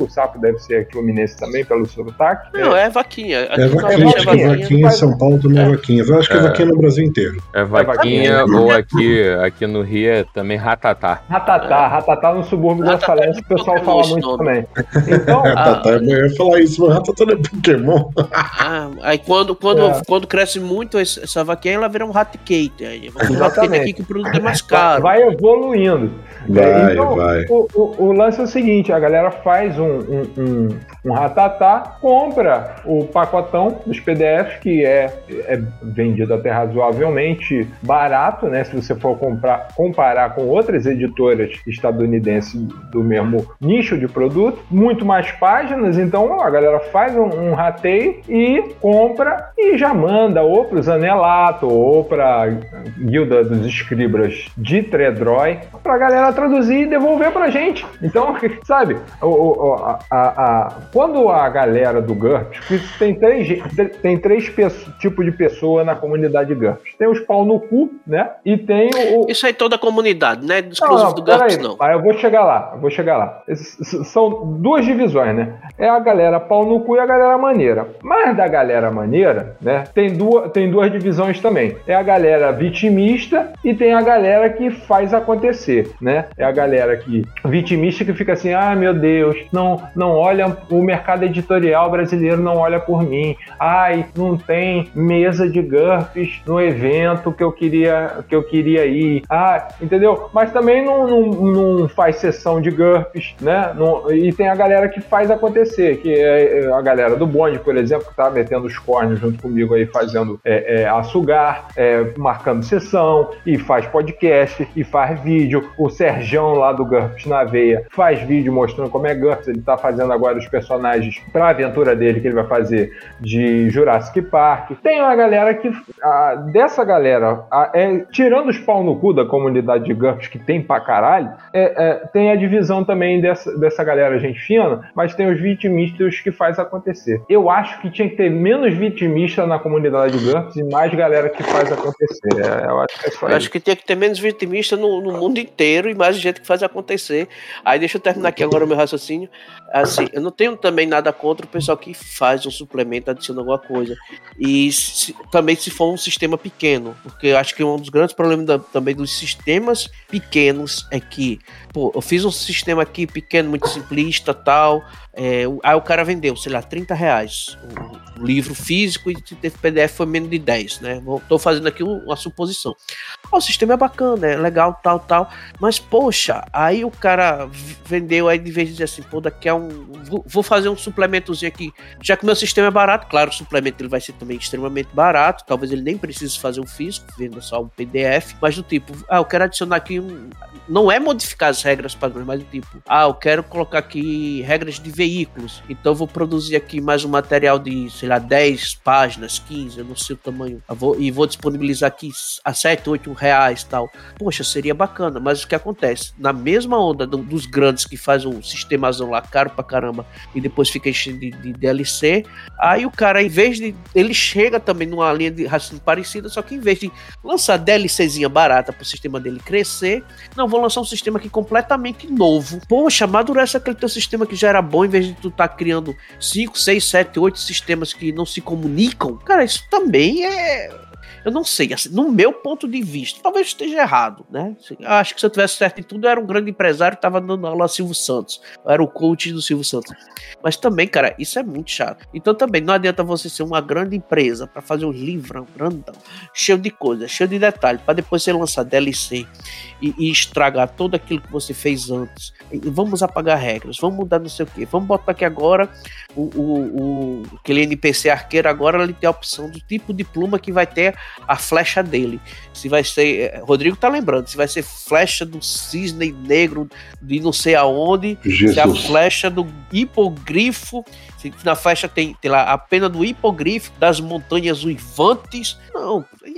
deve ser fluminense também, pelo sotaque. Não, é vaquinha. Aqui É no vaquinha, Nordeste acho que é vaquinha em São Paulo também é vaquinha. Eu acho que é vaquinha no Brasil inteiro. É vaquinha, ou aqui, aqui no Rio é também ratatá. Ratatá, ratatá no subúrbio da Ratatá Falência, o pessoal fala muito nome. também. Então, Ratatá, eu ia falar isso, mas Ratatá não é Pokémon. Ah, aí quando, quando, É. quando cresce muito esse- essa vaquinha, ela vira um raticate. Aí vai ter um raticate Exatamente. aqui que o produto é mais caro. vai evoluindo. Vai, então, vai. O, o, o lance é o seguinte, a galera faz um, um, um, um ratatá, compra o pacotão dos P D Fs, que é, é vendido até razoavelmente barato, né? Se você for comprar, comparar com outras editoras estadunidenses do mesmo nicho de produto, muito mais páginas, então a galera faz um, um rateio e compra e já manda ou para o Zanelato ou para a Guilda dos Escribras de Tredrói, para a galera traduzir e devolver pra gente. Então, sabe, o, o, a, a, a, quando a galera do GURPS, que tem três, tem três tipos de pessoa na comunidade GURPS. Tem os pau no cu, né? E tem o... Isso aí toda a comunidade, né? Exclusivo Não, não, do GURPS, peraí, não. mas eu vou chegar lá, eu vou chegar lá. S- São duas divisões, né? É a galera pau no cu e a galera maneira. Mas da galera maneira, né? Tem duas, tem duas divisões também. É a galera vitimista e tem a galera que faz acontecer, né? É a galera que vitimista que fica assim, ah, meu Deus, não, não olha, o mercado editorial brasileiro não olha por mim. Ai, não tem mesa de GURPS no evento que eu queria, que eu queria ir. Ah, entendeu? Mas também não, não, não faz sessão de GURPS, né? Não, e tem a galera que faz acontecer, que é a galera do bonde, por exemplo, que tá metendo os cornos junto comigo aí, fazendo é, é, açugar, é, marcando sessão, e faz podcast, e faz vídeo. O Serjão lá do GURPS na Veia faz vídeo mostrando como é GURPS. Ele tá fazendo agora os personagens pra aventura dele, que ele vai fazer de Jurassic Park. Tem uma galera que, a, dessa galera, a, é, tirando os pau no cu da comunidade de GURPS, que tem pra caralho, é, é, tem a divisão também dessa, dessa galera gente fina, mas tem os vitimistas que faz acontecer. Eu acho que tinha que ter menos vitimista na comunidade de GURPS e mais galera que faz acontecer. É, eu acho que é só Eu isso. acho que tinha que ter menos vitimista no, no mundo inteiro e mais gente que faz acontecer. Aí deixa eu terminar aqui agora o meu raciocínio. Assim, eu não tenho também nada contra o pessoal que faz um suplemento, adiciona alguma coisa. E se, também se for um sistema pequeno, porque eu acho que um dos grandes problemas da, também dos sistemas pequenos é que, pô, eu fiz um sistema aqui pequeno, muito simplista, tal, é, aí o cara vendeu, sei lá, trinta reais o, o livro físico, e se teve P D F foi menos de dez, né? Vou, tô fazendo aqui uma suposição. Oh, o sistema é bacana, é legal, tal, tal, mas poxa, aí o cara vendeu, aí de vez de dizer assim, pô, daqui a um, vou, vou fazer um suplementozinho aqui, já que meu sistema é barato, claro, o suplemento ele vai ser também extremamente barato, talvez ele nem precise fazer um físico, venda só um P D F, mas do tipo, ah, eu quero adicionar aqui um, não é modificar as regras padrões, mas do tipo, ah, eu quero colocar aqui regras de veículos, então eu vou produzir aqui mais um material de, sei lá, dez páginas, quinze, eu não sei o tamanho, eu vou, e vou disponibilizar aqui a sete, oito reais e tal. Poxa, seria bacana, mas o que acontece? Na mesma onda do, dos grandes que faz um sistemazão lá caro pra caramba e depois fica enchendo de, de D L C, aí o cara, em vez de, ele chega também numa linha de raciocínio parecida, só que em vez de lançar DLCzinha barata pro sistema dele crescer, não, vou lançar um sistema aqui completamente novo. Poxa, amadurece aquele teu sistema que já era bom, em vez de tu tá criando cinco, seis, sete, oito sistemas que não se comunicam. Cara, isso também é... Eu não sei, assim, no meu ponto de vista, talvez esteja errado, né? Eu acho que se eu tivesse certo em tudo, eu era um grande empresário, tava dando aula a Silvio Santos. Eu era o coach do Silvio Santos. Mas também, cara, isso é muito chato. Então também, não adianta você ser uma grande empresa para fazer um livrão grandão, cheio de coisas, cheio de detalhes, para depois você lançar D L C e, e estragar tudo aquilo que você fez antes. E vamos apagar regras, vamos mudar não sei o quê. Vamos botar aqui agora o, o, o aquele N P C arqueiro, agora ele tem a opção do tipo de pluma que vai ter a flecha dele. Se vai ser, Rodrigo tá lembrando, se vai ser flecha do cisne negro de não sei aonde, Jesus. se a flecha do hipogrifo, se na flecha tem, tem lá a pena do hipogrifo das montanhas uivantes. Não,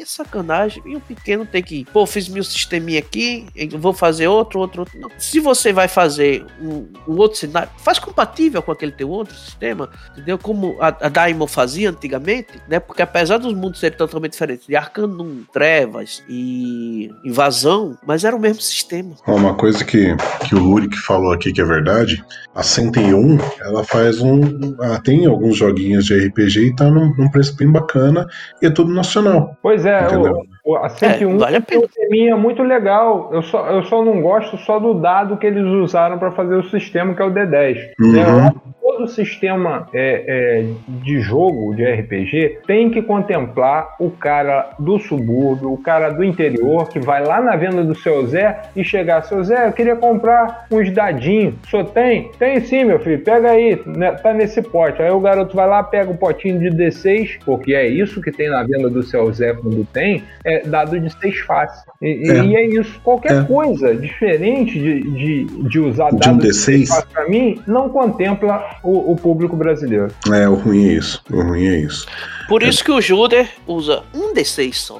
é sacanagem. E o pequeno tem que, pô, fiz meu sisteminha aqui, eu vou fazer outro, outro, outro. Não. Se você vai fazer um, um outro cenário, faz compatível com aquele teu outro sistema, entendeu? Como a, a Daimon fazia antigamente, né? Porque apesar dos mundos serem totalmente diferentes, de Arcanum, Trevas e Invasão, mas era o mesmo sistema. Uma coisa que, que o Rurik falou aqui que é verdade, a cento e um, ela faz um... Ela tem alguns joguinhos de R P G e tá num, num preço bem bacana e é tudo nacional. Pois é, o, o, a cento e um é, vale a tem um teminha muito legal. Eu só, eu só não gosto só do dado que eles usaram para fazer o sistema, que é o D dez. Uhum. É, todo sistema é, é, de jogo, de R P G, tem que contemplar o cara do subúrbio, o cara do interior, que vai lá na venda do seu Zé e chegar, seu Zé, eu queria comprar uns dadinhos. O senhor tem? Tem sim, meu filho, pega aí, né, tá nesse pote. Aí o garoto vai lá, pega o potinho de D seis, porque é isso que tem na venda do seu Zé quando tem, é dado de seis faces. E é, e é isso. Qualquer é. coisa diferente de, de, de usar de dado um D seis, de seis faces pra mim, não contempla o, o público brasileiro. É, o ruim é isso. O ruim é isso. Por isso é. que o Juder usa um D seis só.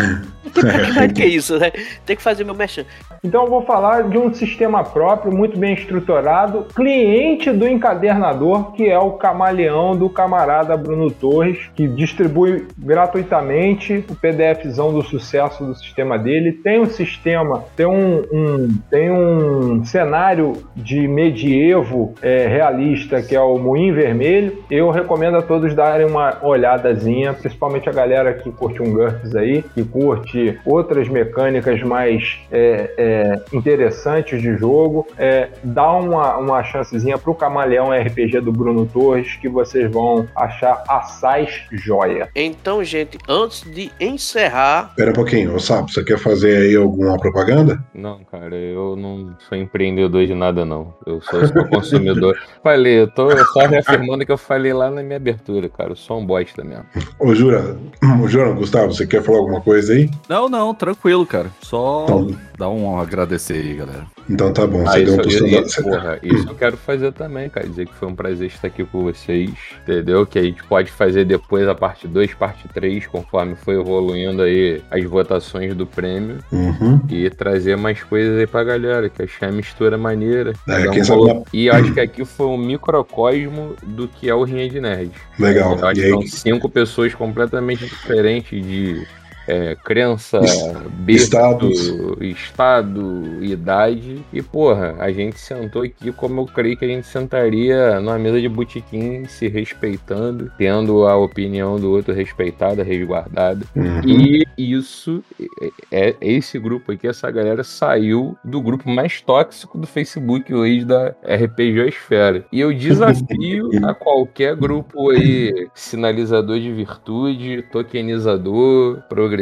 É. Que é isso, né? Tem que fazer meu merchan. Então eu vou falar de um sistema próprio, muito bem estruturado, cliente do encadernador, que é o Camaleão do camarada Bruno Torres, que distribui gratuitamente o PDFzão do sucesso do sistema dele. Tem um sistema, tem um, um, tem um cenário de medievo é, realista, que é o Moinho Vermelho. Eu recomendo a todos darem uma olhadazinha, principalmente a galera que curte um GURPS aí, que curte outras mecânicas mais é, é, interessantes de jogo. É, dá uma, uma chancezinha pro Camaleão R P G do Bruno Torres, que vocês vão achar assaz joia. Então, gente, antes de encerrar... Espera um pouquinho, ô Sapo, você quer fazer aí alguma propaganda? Não, cara, eu não sou empreendedor de nada, não. Eu sou, sou consumidor. Falei, eu tô só reafirmando que eu falei lá na minha abertura, cara. Eu sou um bosta mesmo. Ô, Jura, ô, Jura, Gustavo, você quer falar alguma coisa aí? Não, não, tranquilo, cara. Só então, dá um agradecer aí, galera. Então tá bom. Ah, você isso, deu um isso, postão isso, porra, isso eu quero fazer também, cara. Dizer que foi um prazer estar aqui com vocês, entendeu? Que a gente pode fazer depois a parte dois, parte três, conforme foi evoluindo aí as votações do prêmio. Uhum. E trazer mais coisas aí pra galera, que achei a mistura maneira. É, quem um sabe colo... uma... E eu acho que aqui foi um microcosmo do que é o Rinha de Nerd. Legal. Eu acho e que aí... são cinco pessoas completamente diferentes de... É, crença, berço, Estados. estado, idade. E, porra, a gente sentou aqui como eu creio que a gente sentaria numa mesa de botequim, se respeitando, tendo a opinião do outro respeitada, resguardada. Uhum. E isso, é, esse grupo aqui, essa galera saiu do grupo mais tóxico do Facebook hoje, da R P G Esfera. E eu desafio a qualquer grupo aí, sinalizador de virtude, tokenizador, progressista,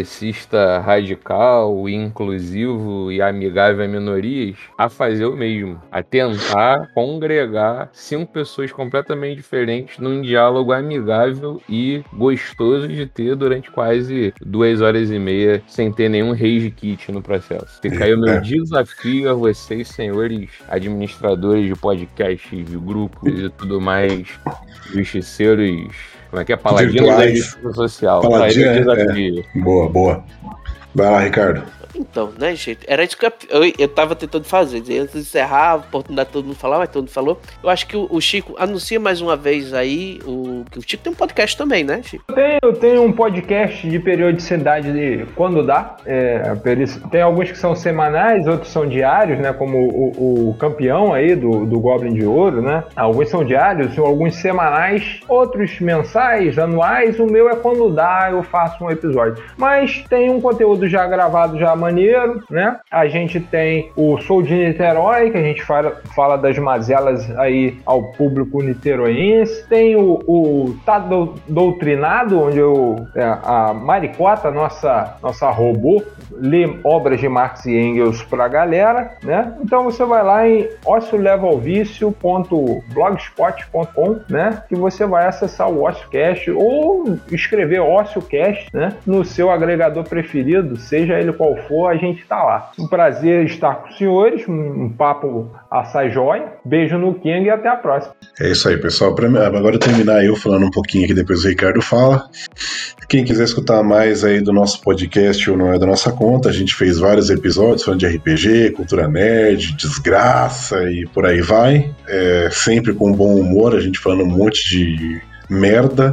radical, inclusivo e amigável a minorias, a fazer o mesmo, a tentar congregar cinco pessoas completamente diferentes num diálogo amigável e gostoso de ter durante quase duas horas e meia, sem ter nenhum rage kit no processo. Fica aí o meu desafio a vocês, senhores administradores de podcasts, de grupos e tudo mais, justiceiros. Como é que é? Paladino da justiça social. Paladino, é, desafio. É. Boa, boa. Vai lá, Ricardo. Então, né, gente? Era isso que eu, eu, eu tava tentando fazer. Antes de encerrar, a oportunidade de todo mundo falar, mas todo mundo falou. Eu acho que o, o Chico anuncia mais uma vez aí. O, que o Chico tem um podcast também, né, Chico? Eu tenho, eu tenho um podcast de periodicidade de quando dá. É, tem alguns que são semanais, outros são diários, né? Como o, o campeão aí do, do Goblin de Ouro, né? Alguns são diários, alguns semanais, outros mensais, anuais. O meu é quando dá, eu faço um episódio. Mas tem um conteúdo já gravado, já maneiro, né? A gente tem o Sou de Niterói, que a gente fala, fala das mazelas aí ao público niteroense. Tem o, o Tá Doutrinado, onde eu, é, a Maricota, nossa, nossa robô, lê obras de Marx e Engels pra galera, né? Então você vai lá em ócio leva ao vício ponto blogspot ponto com, né? Que você vai acessar o OcioCast ou escrever OcioCast, né? No seu agregador preferido sentido, seja ele qual for, a gente tá lá. Um prazer estar com os senhores, um, um papo assai jóia. Beijo no King e até a próxima. É isso aí, pessoal. Pra, agora terminar eu falando um pouquinho aqui, depois o Ricardo fala. Quem quiser escutar mais aí do nosso podcast ou não é da nossa conta, a gente fez vários episódios falando de R P G, cultura nerd, desgraça e por aí vai. É, sempre com bom humor, a gente falando um monte de merda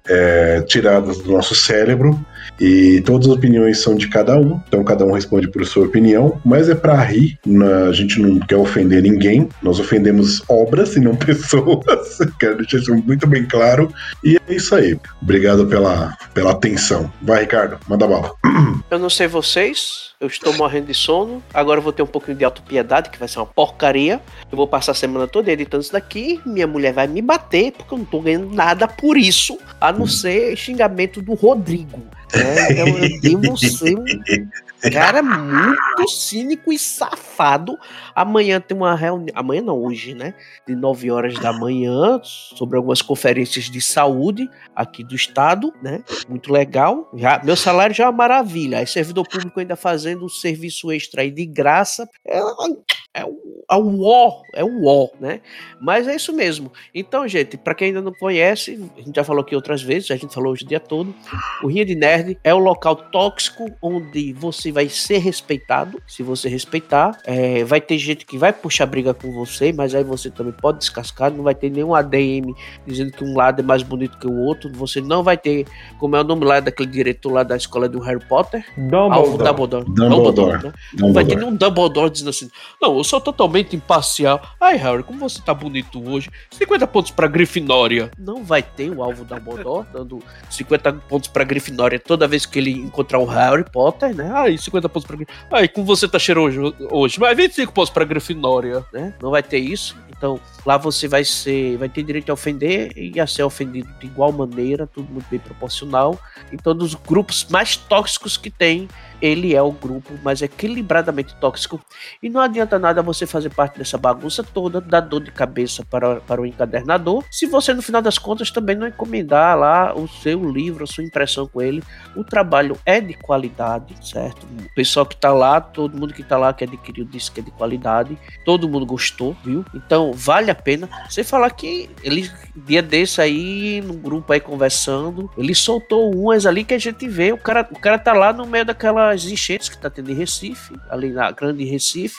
é, tiradas do nosso cérebro. E todas as opiniões são de cada um, então cada um responde por sua opinião, mas é pra rir, a gente não quer ofender ninguém, nós ofendemos obras e não pessoas, quero deixar isso muito bem claro, e é isso aí, obrigado pela, pela atenção. Vai, Ricardo, manda bala. Eu não sei vocês, eu estou morrendo de sono, agora eu vou ter um pouquinho de autopiedade, que vai ser uma porcaria, eu vou passar a semana toda editando isso daqui, minha mulher vai me bater, porque eu não tô ganhando nada por isso, a não ser xingamento do Rodrigo. É, então eu devo ser um cara muito cínico e safado. Amanhã tem uma reunião, amanhã não, hoje, né? De nove horas da manhã, sobre algumas conferências de saúde aqui do estado, né? Muito legal. Já, meu salário já é uma maravilha. Aí servidor público ainda fazendo um serviço extra aí de graça. É, é um, é um ó, é um ó, né? Mas é isso mesmo. Então, gente, pra quem ainda não conhece, a gente já falou aqui outras vezes, a gente falou hoje o dia todo, o Rinha de Nerd é o local tóxico onde você vai ser respeitado. Se você respeitar, é, vai ter gente que vai puxar briga com você, mas aí você também pode descascar. Não vai ter nenhum A D M dizendo que um lado é mais bonito que o outro. Você não vai ter, como é o nome lá daquele diretor lá da escola do Harry Potter? Dumbledore. Dumbledore. Dumbledore. Dumbledore, né? Não vai ter Dumbledore. nenhum Dumbledore dizendo assim, não, eu sou totalmente imparcial. Ai, Harry, como você tá bonito hoje? cinquenta pontos pra Grifinória. Não vai ter o alvo Dumbledore dando cinquenta pontos pra Grifinória toda vez que ele encontrar o Harry Potter, né? Ai, cinquenta pontos pra Grifinória. Ai, como você tá cheiroso hoje? Mas vinte e cinco pontos pra Grifinória, né? Não vai ter isso. Então, lá você vai ser, vai ter direito a ofender e a ser ofendido de igual maneira, tudo muito bem proporcional. Em todos os grupos mais tóxicos que tem, ele é o grupo mais equilibradamente tóxico. E não adianta nada você fazer parte dessa bagunça toda, dar dor de cabeça para, para o encadernador, se você, no final das contas, também não encomendar lá o seu livro, a sua impressão com ele. O trabalho é de qualidade, certo? O pessoal que tá lá, todo mundo que tá lá que adquiriu disse que é de qualidade, todo mundo gostou, viu? Então, vale a pena. Você falar que ele, dia desse aí, no grupo aí conversando, ele soltou umas ali que a gente vê, o cara, o cara tá lá no meio daquela as enchentes que tá tendo em Recife, ali na grande Recife,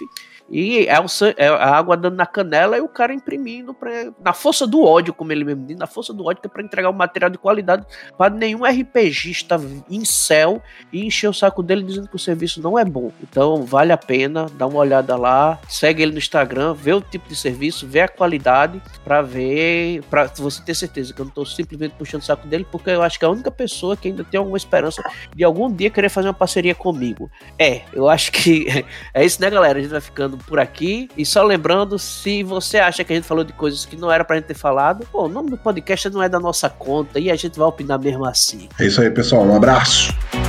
e é, o, é a água dando na canela e o cara imprimindo pra, na força do ódio, como ele mesmo diz, na força do ódio, que é pra entregar um material de qualidade para nenhum RPGista em céu e encher o saco dele dizendo que o serviço não é bom. Então vale a pena, dá uma olhada lá, segue ele no Instagram, vê o tipo de serviço, vê a qualidade, pra ver, pra você ter certeza que eu não tô simplesmente puxando o saco dele, porque eu acho que é a única pessoa que ainda tem alguma esperança de algum dia querer fazer uma parceria comigo. É, eu acho que é isso, né, galera? A gente vai ficando por aqui, e só lembrando, se você acha que a gente falou de coisas que não era pra gente ter falado, pô, o nome do podcast não é da nossa conta e a gente vai opinar mesmo assim. É isso aí, pessoal, um abraço.